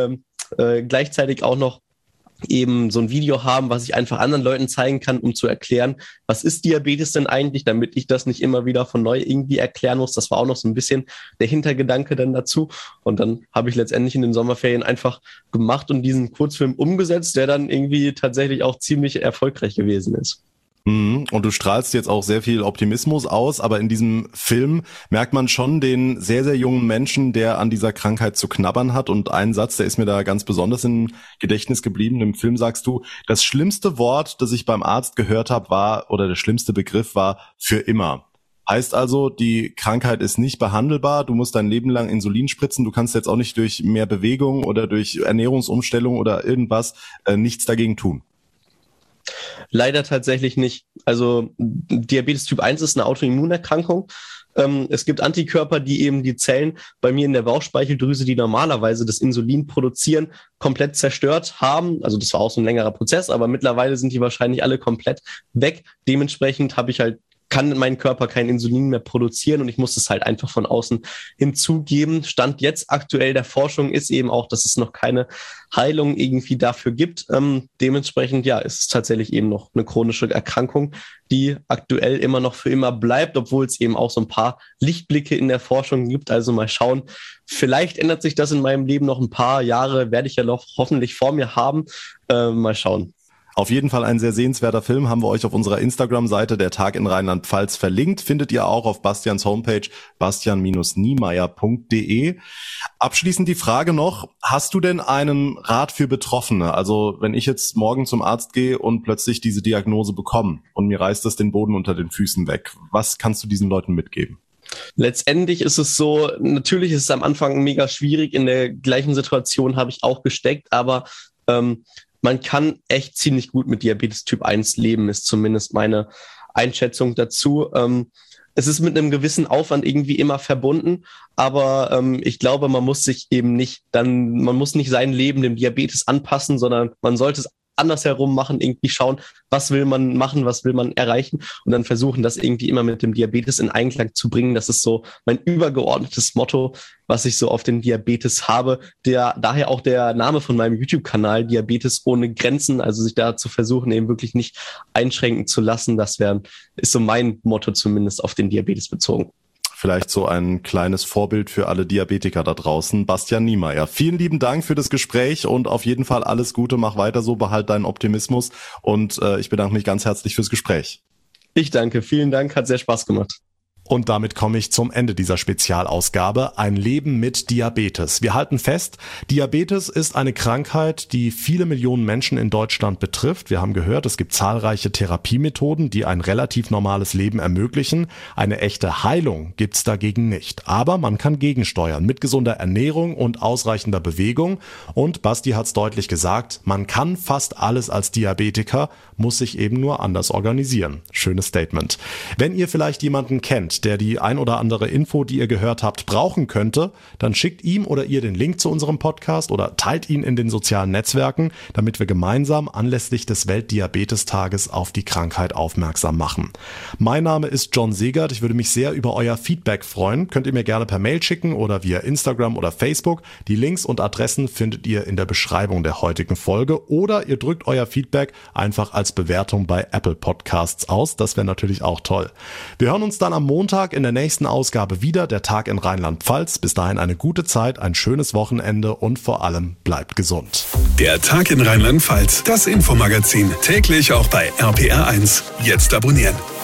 jetzt äh, gleichzeitig auch noch eben so ein Video haben, was ich einfach anderen Leuten zeigen kann, um zu erklären, was ist Diabetes denn eigentlich, damit ich das nicht immer wieder von neu irgendwie erklären muss. Das war auch noch so ein bisschen der Hintergedanke dann dazu. Und dann habe ich letztendlich in den Sommerferien einfach gemacht und diesen Kurzfilm umgesetzt, der dann irgendwie tatsächlich auch ziemlich erfolgreich gewesen ist. Und du strahlst jetzt auch sehr viel Optimismus aus, aber in diesem Film merkt man schon den sehr, sehr jungen Menschen, der an dieser Krankheit zu knabbern hat. Und ein Satz, der ist mir da ganz besonders im Gedächtnis geblieben. Im Film sagst du, das schlimmste Wort, das ich beim Arzt gehört habe, war, oder der schlimmste Begriff war, für immer. Heißt also, die Krankheit ist nicht behandelbar, du musst dein Leben lang Insulin spritzen, du kannst jetzt auch nicht durch mehr Bewegung oder durch Ernährungsumstellung oder irgendwas äh, nichts dagegen tun. Leider tatsächlich nicht. Also Diabetes Typ eins ist eine Autoimmunerkrankung. Ähm, es gibt Antikörper, die eben die Zellen bei mir in der Bauchspeicheldrüse, die normalerweise das Insulin produzieren, komplett zerstört haben. Also das war auch so ein längerer Prozess, aber mittlerweile sind die wahrscheinlich alle komplett weg. Dementsprechend habe ich halt kann mein Körper kein Insulin mehr produzieren und ich muss es halt einfach von außen hinzugeben. Stand jetzt aktuell der Forschung ist eben auch, dass es noch keine Heilung irgendwie dafür gibt. Ähm, dementsprechend, ja, ist es tatsächlich eben noch eine chronische Erkrankung, die aktuell immer noch für immer bleibt, obwohl es eben auch so ein paar Lichtblicke in der Forschung gibt. Also mal schauen, vielleicht ändert sich das in meinem Leben noch ein paar Jahre, werde ich ja noch hoffentlich vor mir haben. Äh, mal schauen. Auf jeden Fall ein sehr sehenswerter Film, haben wir euch auf unserer Instagram-Seite Der Tag in Rheinland-Pfalz verlinkt. Findet ihr auch auf Bastians Homepage bastian niemeyer punkt de. Abschließend die Frage noch, hast du denn einen Rat für Betroffene? Also wenn ich jetzt morgen zum Arzt gehe und plötzlich diese Diagnose bekomme und mir reißt das den Boden unter den Füßen weg, was kannst du diesen Leuten mitgeben? Letztendlich ist es so, natürlich ist es am Anfang mega schwierig, in der gleichen Situation habe ich auch gesteckt, aber ähm, man kann echt ziemlich gut mit Diabetes Typ eins leben, ist zumindest meine Einschätzung dazu. Ähm, es ist mit einem gewissen Aufwand irgendwie immer verbunden, aber ähm, ich glaube, man muss sich eben nicht dann, man muss nicht sein Leben dem Diabetes anpassen, sondern man sollte es andersherum machen, irgendwie schauen, was will man machen, was will man erreichen und dann versuchen, das irgendwie immer mit dem Diabetes in Einklang zu bringen. Das ist so mein übergeordnetes Motto, was ich so auf den Diabetes habe. Der, daher auch der Name von meinem YouTube-Kanal, Diabetes ohne Grenzen, also sich da zu versuchen, eben wirklich nicht einschränken zu lassen. Das wäre, ist so mein Motto zumindest auf den Diabetes bezogen. Vielleicht so ein kleines Vorbild für alle Diabetiker da draußen. Bastian Niemeyer, vielen lieben Dank für das Gespräch und auf jeden Fall alles Gute, mach weiter so, behalt deinen Optimismus und äh, ich bedanke mich ganz herzlich fürs Gespräch. Ich danke, vielen Dank, hat sehr Spaß gemacht. Und damit komme ich zum Ende dieser Spezialausgabe. Ein Leben mit Diabetes. Wir halten fest, Diabetes ist eine Krankheit, die viele Millionen Menschen in Deutschland betrifft. Wir haben gehört, es gibt zahlreiche Therapiemethoden, die ein relativ normales Leben ermöglichen. Eine echte Heilung gibt's dagegen nicht. Aber man kann gegensteuern mit gesunder Ernährung und ausreichender Bewegung. Und Basti hat's deutlich gesagt, man kann fast alles als Diabetiker, muss sich eben nur anders organisieren. Schönes Statement. Wenn ihr vielleicht jemanden kennt, der die ein oder andere Info, die ihr gehört habt, brauchen könnte, dann schickt ihm oder ihr den Link zu unserem Podcast oder teilt ihn in den sozialen Netzwerken, damit wir gemeinsam anlässlich des Weltdiabetestages auf die Krankheit aufmerksam machen. Mein Name ist John Segert. Ich würde mich sehr über euer Feedback freuen. Könnt ihr mir gerne per Mail schicken oder via Instagram oder Facebook. Die Links und Adressen findet ihr in der Beschreibung der heutigen Folge oder ihr drückt euer Feedback einfach als Bewertung bei Apple Podcasts aus. Das wäre natürlich auch toll. Wir hören uns dann am Montag in der nächsten Ausgabe wieder, der Tag in Rheinland-Pfalz. Bis dahin eine gute Zeit, ein schönes Wochenende und vor allem bleibt gesund. Der Tag in Rheinland-Pfalz, das Infomagazin, täglich auch bei R P R eins. Jetzt abonnieren.